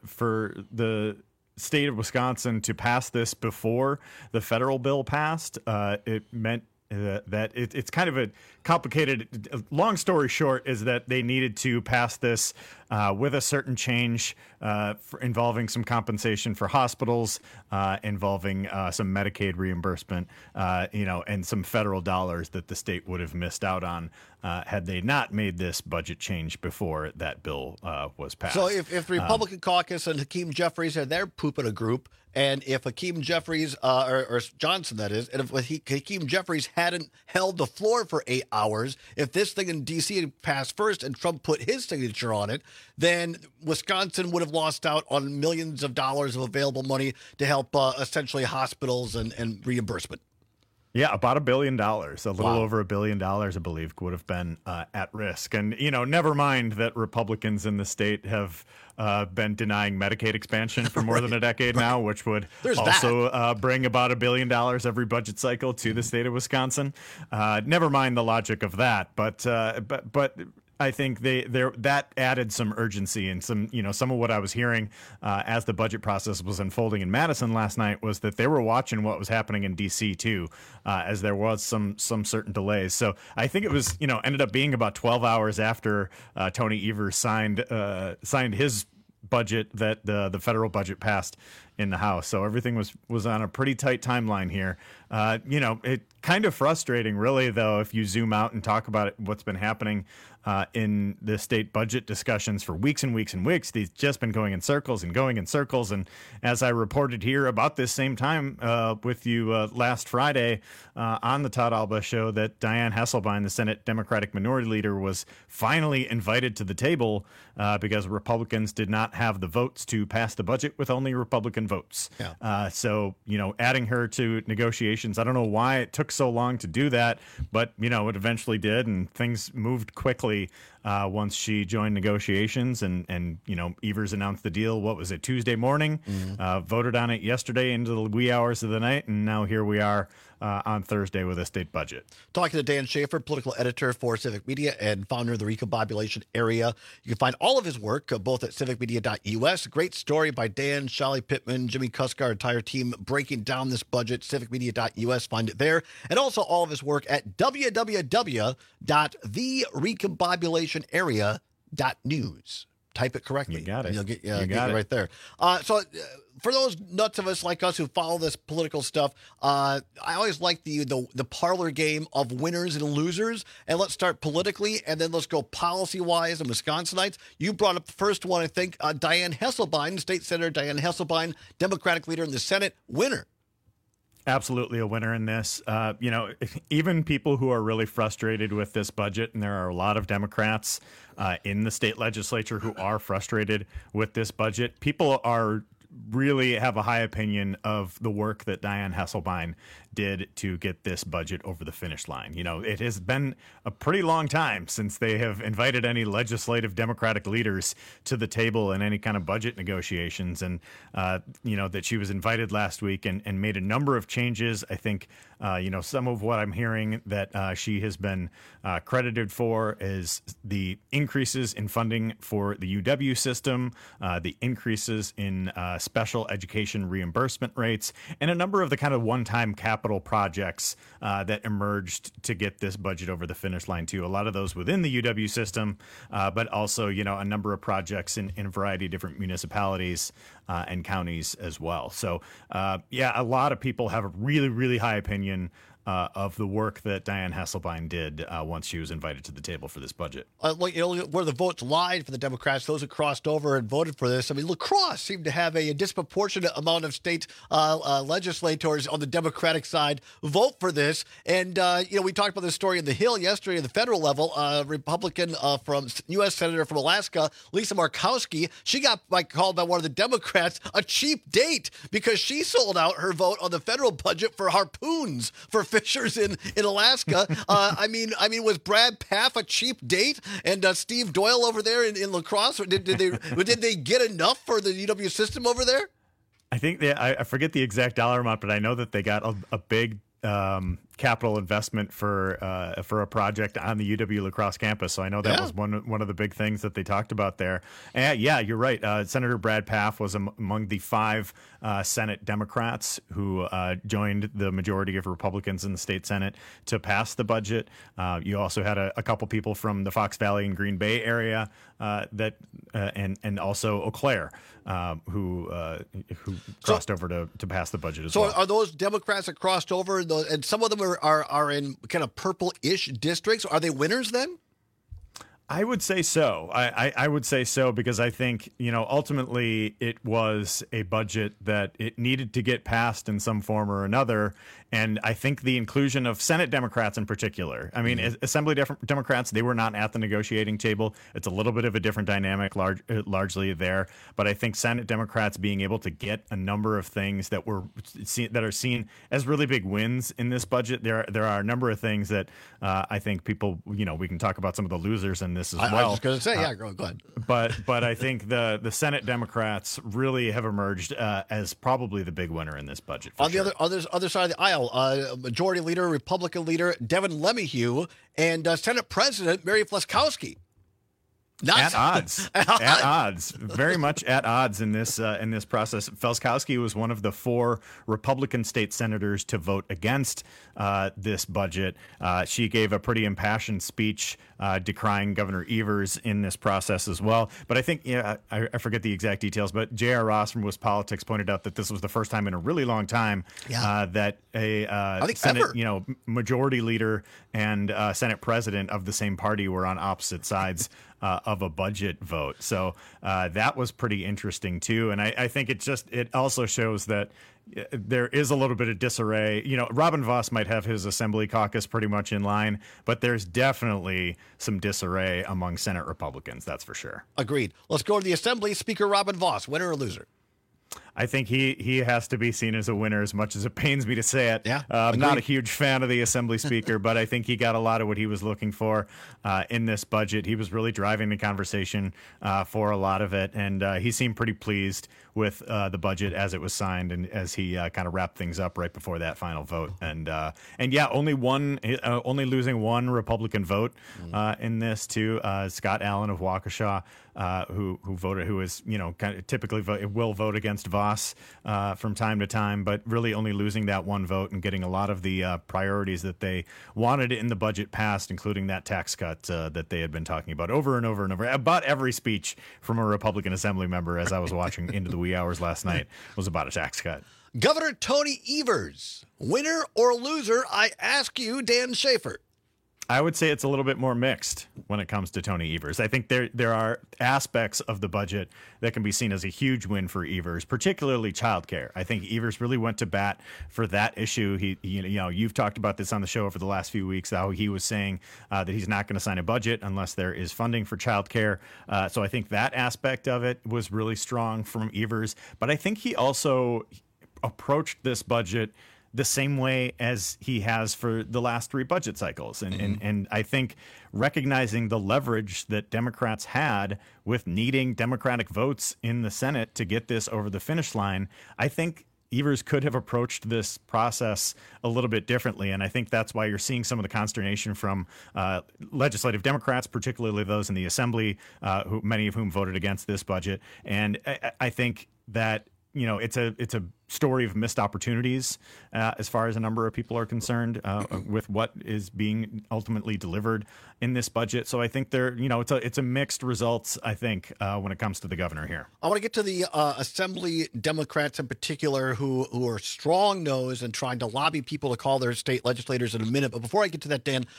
the state of Wisconsin to pass this before the federal bill passed. It meant that it's kind of a complicated. Long story short is that they needed to pass this with a certain change involving some compensation for hospitals, involving some Medicaid reimbursement, and some federal dollars that the state would have missed out on had they not made this budget change before that bill was passed. So if the Republican caucus and Hakeem Jeffries had their poop in a group, and if Hakeem Jeffries, or Johnson that is, and if Hakeem Jeffries hadn't held the floor for 8 hours, if this thing in D.C. had passed first and Trump put his signature on it, then Wisconsin would have lost out on millions of dollars of available money to help essentially hospitals and reimbursement. Yeah, about $1 billion, a little over $1 billion, I believe, would have been at risk. And, never mind that Republicans in the state have been denying Medicaid expansion for more than a decade now, which would also bring about $1 billion every budget cycle to the state of Wisconsin. Never mind the logic of that, but I think that added some urgency, and some of what I was hearing as the budget process was unfolding in Madison last night was that they were watching what was happening in D.C. too, as there was some certain delays. So I think it was ended up being about 12 hours after Tony Evers signed his budget that the federal budget passed in the House. So everything was on a pretty tight timeline here. It kind of frustrating, really, though, if you zoom out and talk about what's been happening in the state budget discussions for weeks and weeks and weeks. They've just been going in circles and going in circles. And as I reported here about this same time with you last Friday on the Todd Alba show, that Dianne Hasselbein, the Senate Democratic Minority Leader, was finally invited to the table because Republicans did not have the votes to pass the budget with only Republican votes. Yeah. So, adding her to negotiations, I don't know why it took so long to do that, but, it eventually did, and things moved quickly once she joined negotiations, and Evers announced the deal. What was it, Tuesday morning? Voted on it yesterday into the wee hours of the night, and now here we are on Thursday with a state budget. Talking to Dan Schaefer, political editor for Civic Media and founder of the Recombobulation Area. You can find all of his work both at civicmedia.us. Great story by Dan, Shally Pittman, Jimmy Cusker, our entire team breaking down this budget. Civicmedia.us, find it there. And also all of his work at www.therecombobulationarea.news. Type it correctly. You got it. You'll get it right there. So for those nuts of us like us who follow this political stuff, I always like the parlor game of winners and losers. And let's start politically, and then let's go policy-wise and Wisconsinites. You brought up the first one, I think, Dianne Hasselbein, State Senator Dianne Hasselbein, Democratic leader in the Senate, winner. Absolutely a winner in this. Even people who are really frustrated with this budget, and there are a lot of Democrats in the state legislature who are frustrated with this budget, people are really have a high opinion of the work that Dianne Hasselbein did to get this budget over the finish line. It has been a pretty long time since they have invited any legislative Democratic leaders to the table in any kind of budget negotiations. And, that she was invited last week and made a number of changes. I think, some of what I'm hearing that she has been credited for is the increases in funding for the UW system, the increases in special education reimbursement rates, and a number of the kind of one-time capital projects that emerged to get this budget over the finish line too. A lot of those within the UW system, but also, a number of projects in a variety of different municipalities and counties as well. So, a lot of people have a really, really high opinion of the work that Dianne Hasselbein did once she was invited to the table for this budget. Where the votes lied for the Democrats, those who crossed over and voted for this. I mean, La Crosse seemed to have a disproportionate amount of state legislators on the Democratic side vote for this. And, we talked about this story in the Hill yesterday at the federal level. Republican from U.S. Senator from Alaska, Lisa Murkowski, she got called by one of the Democrats a cheap date because she sold out her vote on the federal budget for harpoons for fishers in Alaska. I mean, was Brad Pfaff a cheap date? And Steve Doyle over there in La Crosse, did they get enough for the UW system over there? I think I forget the exact dollar amount, but I know that they got a big capital investment for a project on the UW La Crosse campus. So I know that was one of the big things that they talked about there. And you're right. Senator Brad Pfaff was among the 5 Senate Democrats who joined the majority of Republicans in the state Senate to pass the budget. You also had a couple people from the Fox Valley and Green Bay area and also Eau Claire who crossed over to pass the budget as well. So are those Democrats that crossed over, and some of them are in kind of purple-ish districts? Are they winners then? I would say so. I would say so because I think, ultimately it was a budget that it needed to get passed in some form or another. And I think the inclusion of Senate Democrats in particular, I mean, Assembly Democrats, they were not at the negotiating table. It's a little bit of a different dynamic largely there. But I think Senate Democrats being able to get a number of things that are seen as really big wins in this budget. There are a number of things that I think people, we can talk about some of the losers in this as well. I was just going to say, go ahead. But I think the Senate Democrats really have emerged as probably the big winner in this budget. On the other side of the aisle, Majority Leader, Republican Leader Devin LeMahieu, and Senate President Mary Flaskowski. At odds, very much at odds in this process. Felskowski was one of the 4 Republican state senators to vote against this budget. She gave a pretty impassioned speech decrying Governor Evers in this process as well. But I think, I forget the exact details, but J.R. Ross from WisPolitics pointed out that this was the first time in a really long time that a Senate, majority leader and Senate president of the same party were on opposite sides of a budget vote. So that was pretty interesting too. And I think it also shows that there is a little bit of disarray. Robin Vos might have his Assembly caucus pretty much in line, but there's definitely some disarray among Senate Republicans. That's for sure. Agreed. Let's go to the Assembly. Speaker Robin Vos, winner or loser? I think he has to be seen as a winner, as much as it pains me to say it. Yeah, I'm not a huge fan of the Assembly Speaker, but I think he got a lot of what he was looking for in this budget. He was really driving the conversation for a lot of it, and he seemed pretty pleased with the budget as it was signed and as he kind of wrapped things up right before that final vote. And only losing one Republican vote in this too. Scott Allen of Waukesha, who is kind of typically will vote against Vos from time to time, but really only losing that one vote and getting a lot of the priorities that they wanted in the budget passed, including that tax cut that they had been talking about over and over and over. About every speech from a Republican Assembly member as I was watching into the wee hours last night was about a tax cut. Governor Tony Evers, winner or loser? I ask you, Dan Schaefer. I would say it's a little bit more mixed when it comes to Tony Evers. I think there are aspects of the budget that can be seen as a huge win for Evers, particularly childcare. I think Evers really went to bat for that issue. You've talked about this on the show over the last few weeks, how he was saying that he's not going to sign a budget unless there is funding for childcare. So I think that aspect of it was really strong from Evers. But I think he also approached this budget the same way as he has for the last 3 budget cycles. And I think recognizing the leverage that Democrats had with needing Democratic votes in the Senate to get this over the finish line, I think Evers could have approached this process a little bit differently. And I think that's why you're seeing some of the consternation from legislative Democrats, particularly those in the Assembly, many of whom voted against this budget. And I think that it's a story of missed opportunities as far as a number of people are concerned with what is being ultimately delivered in this budget. So I think it's a mixed results, I think, when it comes to the governor here. I want to get to the Assembly Democrats in particular who are strong-nosed and trying to lobby people to call their state legislators in a minute. But before I get to that, Dan,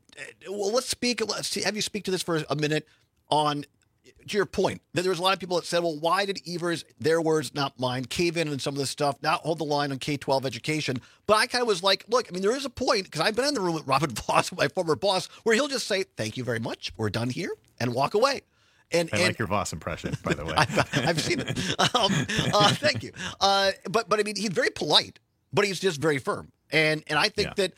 let's have you speak to this for a minute on to your point, that there was a lot of people that said, well, why did Evers, their words, not mine, cave in on some of this stuff, not hold the line on K-12 education? But I kind of was like, look, I mean, there is a point, because I've been in the room with Robin Vos, my former boss, where he'll just say, thank you very much, we're done here, and walk away. I like your Vos impression, by the way. I've seen it. Thank you. But I mean, he's very polite, but he's just very firm. And I think that,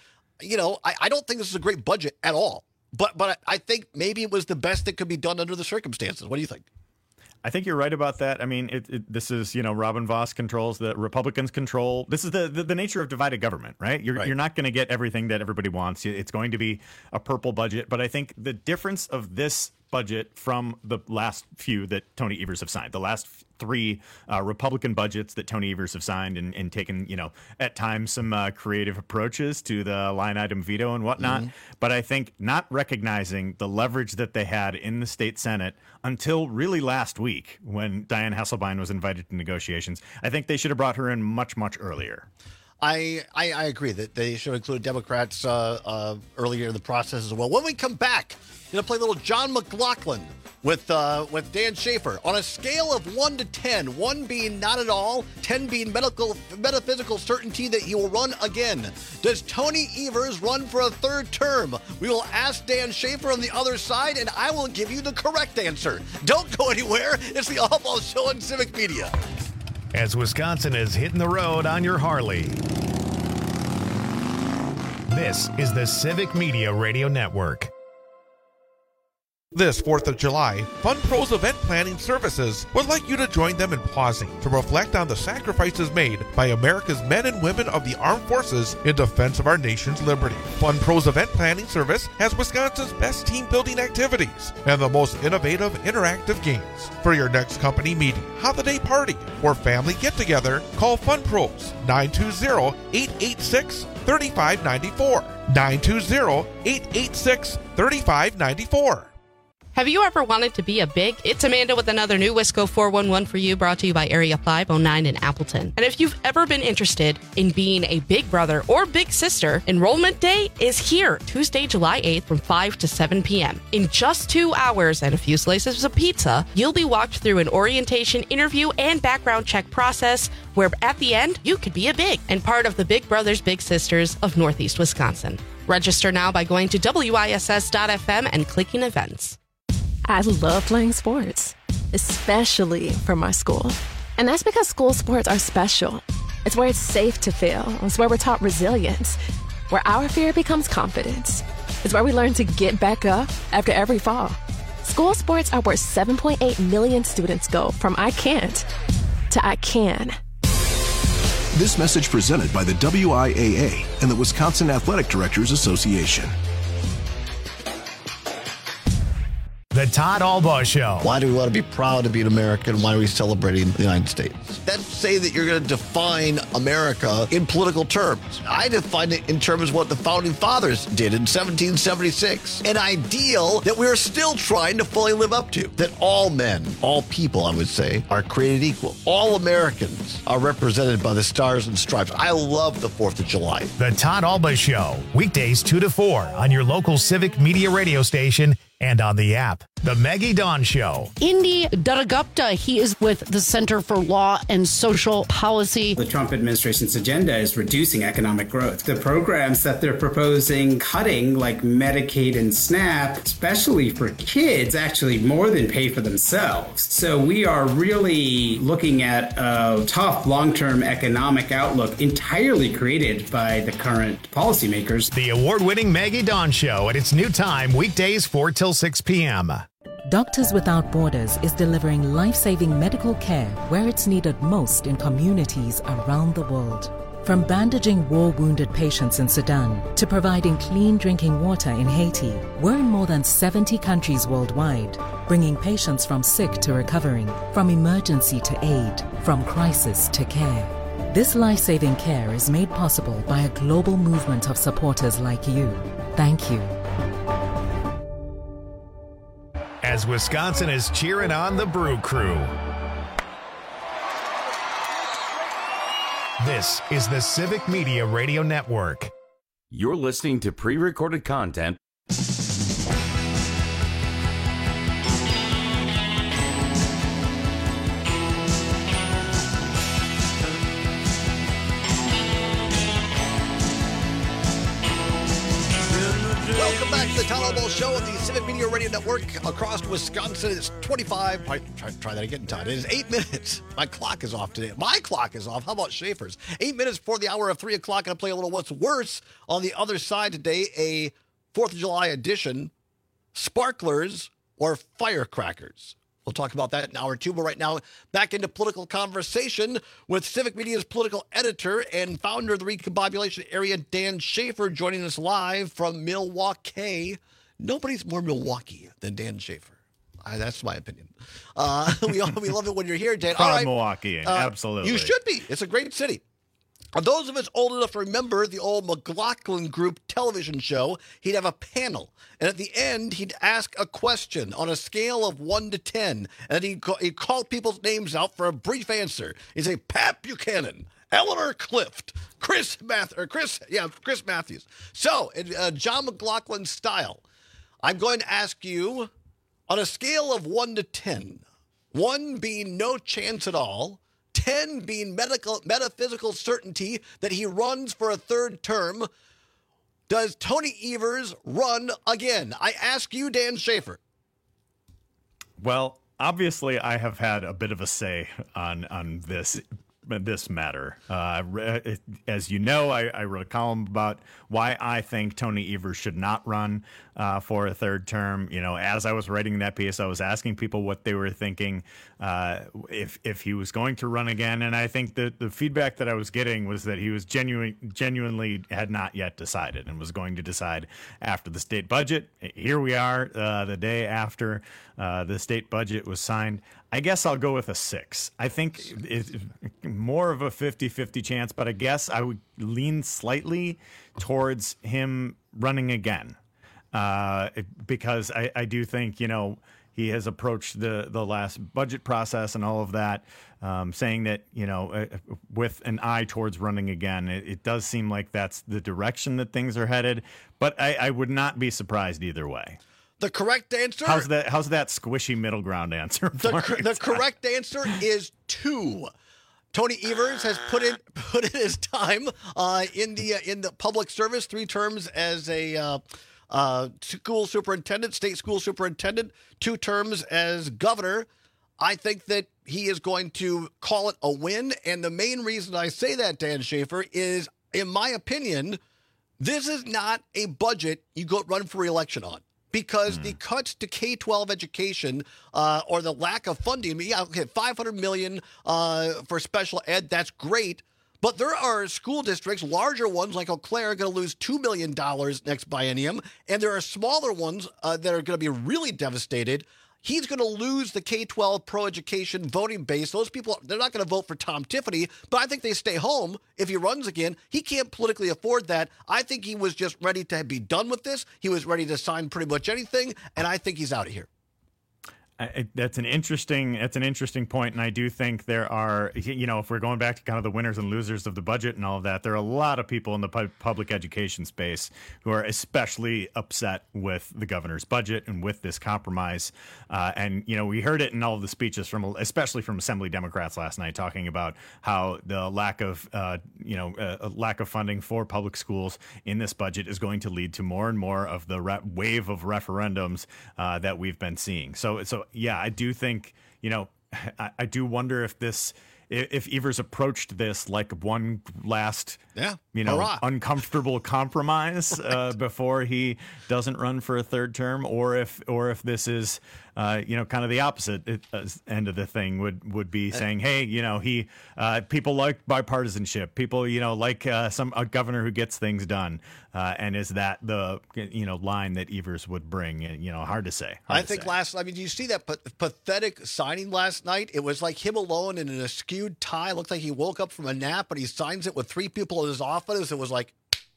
I don't think this is a great budget at all. But I think maybe it was the best that could be done under the circumstances. What do you think? I think you're right about that. I mean, this is, Robin Vos controls, the Republicans control. This is the nature of divided government, right? You're not going to get everything that everybody wants. It's going to be a purple budget. But I think the difference of this budget from the last few that Tony Evers have signed, the last 3 Republican budgets that Tony Evers have signed and taken, at times some creative approaches to the line item veto and whatnot. But I think not recognizing the leverage that they had in the state Senate until really last week when Dianne Hasselbein was invited to negotiations, I think they should have brought her in much, much earlier. I agree that they should include Democrats earlier in the process as well. When we come back, we're going to play a little John McLaughlin with Dan Schaefer. On a scale of 1 to 10, 1 being not at all, 10 being metaphysical certainty that he will run again. Does Tony Evers run for a third term? We will ask Dan Schaefer on the other side, and I will give you the correct answer. Don't go anywhere. It's the All Ball Show on Civic Media. As Wisconsin is hitting the road on your Harley. This is the Civic Media Radio Network. This 4th of July, FunPros Event Planning Services would like you to join them in pausing to reflect on the sacrifices made by America's men and women of the armed forces in defense of our nation's liberty. FunPros Event Planning Service has Wisconsin's best team-building activities and the most innovative interactive games. For your next company meeting, holiday party, or family get-together, call FunPros 920-886-3594. 920-886-3594. Have you ever wanted to be a big? It's Amanda with another new Wisco 411 for you, brought to you by Area 509 in Appleton. And if you've ever been interested in being a big brother or big sister, enrollment day is here, Tuesday, July 8th from 5 to 7 p.m. In just 2 hours and a few slices of pizza, you'll be walked through an orientation, interview, and background check process where at the end, you could be a big and part of the Big Brothers Big Sisters of Northeast Wisconsin. Register now by going to WISS.FM and clicking events. I love playing sports, especially for my school. And that's because school sports are special. It's where it's safe to fail. It's where we're taught resilience, where our fear becomes confidence. It's where we learn to get back up after every fall. School sports are where 7.8 million students go from I can't to I can. This message presented by the WIAA and the Wisconsin Athletic Directors Association. The Todd Albaugh Show. Why do we want to be proud to be an American? Why are we celebrating the United States? Let's say that you're going to define America in political terms. I define it in terms of what the Founding Fathers did in 1776. An ideal that we're still trying to fully live up to. That all men, all people, I would say, are created equal. All Americans are represented by the stars and stripes. I love the 4th of July. The Todd Albaugh Show. Weekdays 2 to 4 on your local Civic Media radio station and on the app. The Maggie Dawn Show. Indy Durgupta, he is with the Center for Law and Social Policy. The Trump administration's agenda is reducing economic growth. The programs that they're proposing cutting, like Medicaid and SNAP, especially for kids, actually more than pay for themselves. So we are really looking at a tough long-term economic outlook entirely created by the current policymakers. The award-winning Maggie Dawn Show at its new time, weekdays 4 till 6 p.m. Doctors Without Borders is delivering life-saving medical care where it's needed most in communities around the world. From bandaging war-wounded patients in Sudan to providing clean drinking water in Haiti, we're in more than 70 countries worldwide, bringing patients from sick to recovering, from emergency to aid, from crisis to care. This life-saving care is made possible by a global movement of supporters like you. Thank you. As Wisconsin is cheering on the Brew Crew. This is the Civic Media Radio Network. You're listening to pre-recorded content. Welcome back to the Todd Albaugh Show on the Civic Media Radio Network across Wisconsin. It's 25. Try that again, Todd. It is 8 minutes. My clock is off today. My clock is off. How about Schaefer's? 8 minutes before the hour of 3 o'clock. Going to play a little What's Worse on the other side today. A 4th of July edition. Sparklers or firecrackers? We'll talk about that in hour 2, but right now, back into political conversation with Civic Media's political editor and founder of the Recombobulation Area, Dan Schaefer, joining us live from Milwaukee. Nobody's more Milwaukee than Dan Schaefer. That's my opinion. We love it when you're here, Dan. Proud Milwaukeean, absolutely. You should be. It's a great city. Those of us old enough to remember the old McLaughlin Group television show, he'd have a panel. And at the end, he'd ask a question on a scale of 1 to 10. And he'd call people's names out for a brief answer. He'd say, Pat Buchanan, Eleanor Clift, Chris Matthews. So, in John McLaughlin style, I'm going to ask you on a scale of 1 to 10, 1 being no chance at all, 10 being metaphysical certainty that he runs for a third term. Does Tony Evers run again? I ask you, Dan Schaefer. Well, obviously, I have had a bit of a say on this matter. As you know, I wrote a column about why I think Tony Evers should not run for a third term. You know, as I was writing that piece, I was asking people what they were thinking if he was going to run again. And I think the feedback that I was getting was that he was genuinely had not yet decided and was going to decide after the state budget. Here we are, the day after the state budget was signed. I guess I'll go with a 6. I think it's more of a 50-50 chance, but I guess I would lean slightly towards him running again because I do think, you know, he has approached the last budget process and all of that, saying that, you know, with an eye towards running again. It does seem like that's the direction that things are headed, but I would not be surprised either way. The correct answer... How's that squishy middle ground answer? The correct answer is 2. Tony Evers has put in his time in the public service, 3 terms as a school superintendent, state school superintendent, 2 terms as governor. I think that he is going to call it a win, and the main reason I say that, Dan Schaefer, is, in my opinion, this is not a budget you go run for re-election on. Because the cuts to K-12 education or the lack of funding, $500 million for special ed, that's great. But there are school districts, larger ones like Eau Claire, are going to lose $2 million next biennium. And there are smaller ones that are going to be really devastated. He's going to lose the K-12 pro-education voting base. Those people, they're not going to vote for Tom Tiffany, but I think they stay home if he runs again. He can't politically afford that. I think he was just ready to be done with this. He was ready to sign pretty much anything, and I think he's out of here. That's an interesting point, and I do think there are, you know, if we're going back to kind of the winners and losers of the budget and all of that, there are a lot of people in the public education space who are especially upset with the governor's budget and with this compromise. And you know, we heard it in all of the speeches especially from Assembly Democrats last night, talking about how the lack of funding for public schools in this budget is going to lead to more and more of the wave of referendums that we've been seeing. So yeah, I do think, you know, I do wonder if Evers approached this like one last, hurrah, uncomfortable compromise before he doesn't run for a third term, or if this is, kind of the opposite end of the thing would be saying, hey, you know, people like bipartisanship, people, you know, like a governor who gets things done, and is that the line that Evers would bring? You know, hard to say. Do you see that pathetic signing last night? It was like him alone in an askewed tie. It looked like he woke up from a nap, and he signs it with 3 people in his office. It was like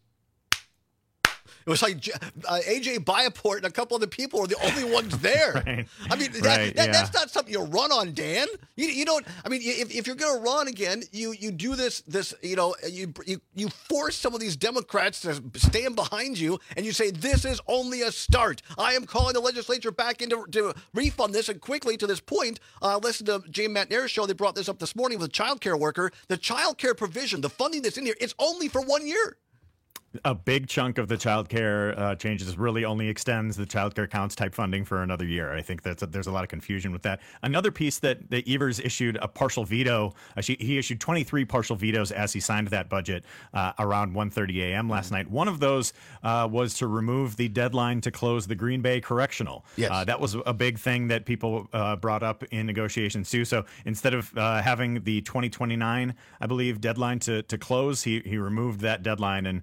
A.J. Biaport and a couple other people were the only ones there. Right. I mean, that's not something you run on, Dan. You don't. I mean, if you're going to run again, you do this. You force some of these Democrats to stand behind you, and you say this is only a start. I am calling the legislature back in to refund this, and quickly to this point, listen to Jay McNair's show. They brought this up this morning with a child care worker. The child care provision, the funding that's in here, it's only for 1 year. A big chunk of the child care changes really only extends the child care counts type funding for another year. I think there's a lot of confusion with that. Another piece that Evers issued a partial veto. He issued 23 partial vetoes as he signed that budget around 1:30 a.m. last night. One of those was to remove the deadline to close the Green Bay Correctional. Yes. That was a big thing that people brought up in negotiations too. So instead of having the 2029, I believe, deadline to close, he removed that deadline, and so now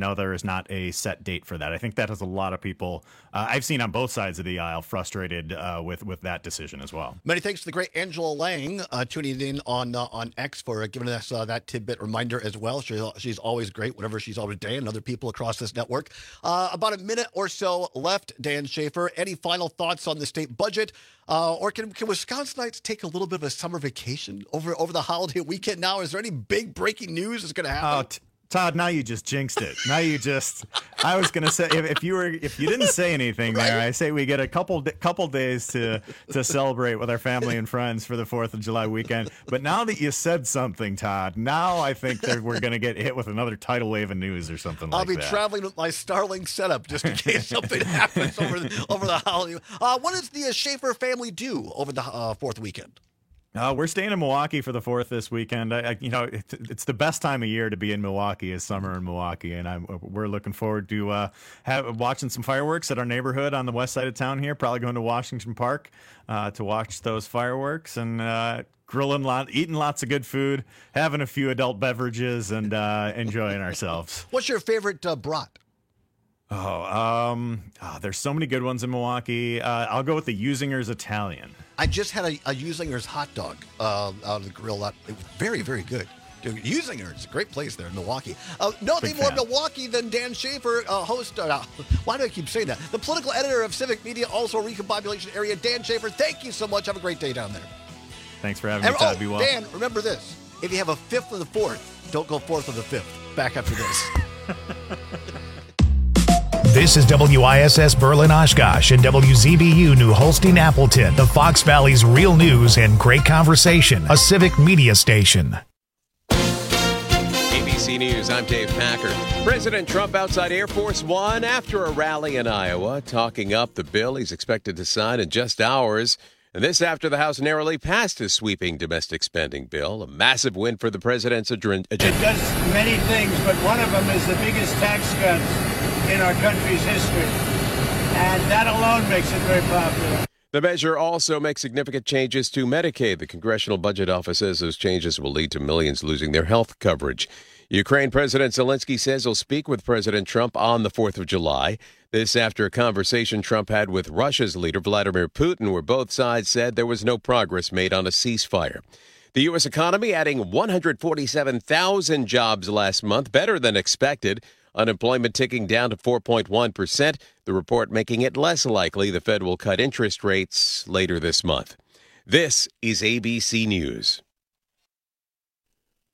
now there is not a set date for that. I think that has a lot of people I've seen on both sides of the aisle frustrated with that decision as well. Many thanks to the great Angela Lang tuning in on X for giving us that tidbit reminder as well. She's always great whenever she's on today, and other people across this network. About a minute or so left, Dan Schaefer. Any final thoughts on the state budget? Or can Wisconsinites take a little bit of a summer vacation over the holiday weekend now? Is there any big breaking news that's going to happen? Todd, now you just jinxed it. I was going to say, if you didn't say anything there, I say we get a couple days to celebrate with our family and friends for the 4th of July weekend. But now that you said something, Todd, now I think that we're going to get hit with another tidal wave of news or something like that. I'll be traveling with my Starlink setup just in case something happens over the holiday. What does the Schaefer family do over the 4th weekend? We're staying in Milwaukee for the 4th this weekend. It's the best time of year to be in Milwaukee is summer in Milwaukee, and we're looking forward to watching some fireworks at our neighborhood on the west side of town here. Probably going to Washington Park to watch those fireworks and grilling, eating lots of good food, having a few adult beverages, and enjoying ourselves. What's your favorite brat? There's so many good ones in Milwaukee. I'll go with the Usinger's Italian. I just had a Usinger's hot dog out of the grill. It was very, very good. Dude, Usinger's, a great place there in Milwaukee. Nothing more Milwaukee than Dan Schaefer, host. Why do I keep saying that? The political editor of Civic Media, also Recombobulation Area. Dan Schaefer, thank you so much. Have a great day down there. Thanks for having me, Todd. Be well. Dan, remember this. If you have a 5th of the 4th, don't go 4th of the 5th. Back after this. This is WISS Berlin Oshkosh and WZBU New Holstein Appleton, the Fox Valley's real news and great conversation, a civic media station. ABC News, I'm Dave Packard. President Trump outside Air Force One after a rally in Iowa, talking up the bill he's expected to sign in just hours. And this after the House narrowly passed his sweeping domestic spending bill, a massive win for the president's agenda. It does many things, but one of them is the biggest tax cuts in our country's history, and that alone makes it very popular. The measure also makes significant changes to Medicaid. The Congressional Budget Office says those changes will lead to millions losing their health coverage. Ukraine President Zelensky says he'll speak with President Trump on the 4th of July. This after a conversation Trump had with Russia's leader Vladimir Putin, where both sides said there was no progress made on a ceasefire. The U.S. economy adding 147,000 jobs last month, better than expected. Unemployment ticking down to 4.1%, the report making it less likely the Fed will cut interest rates later this month. This is ABC News.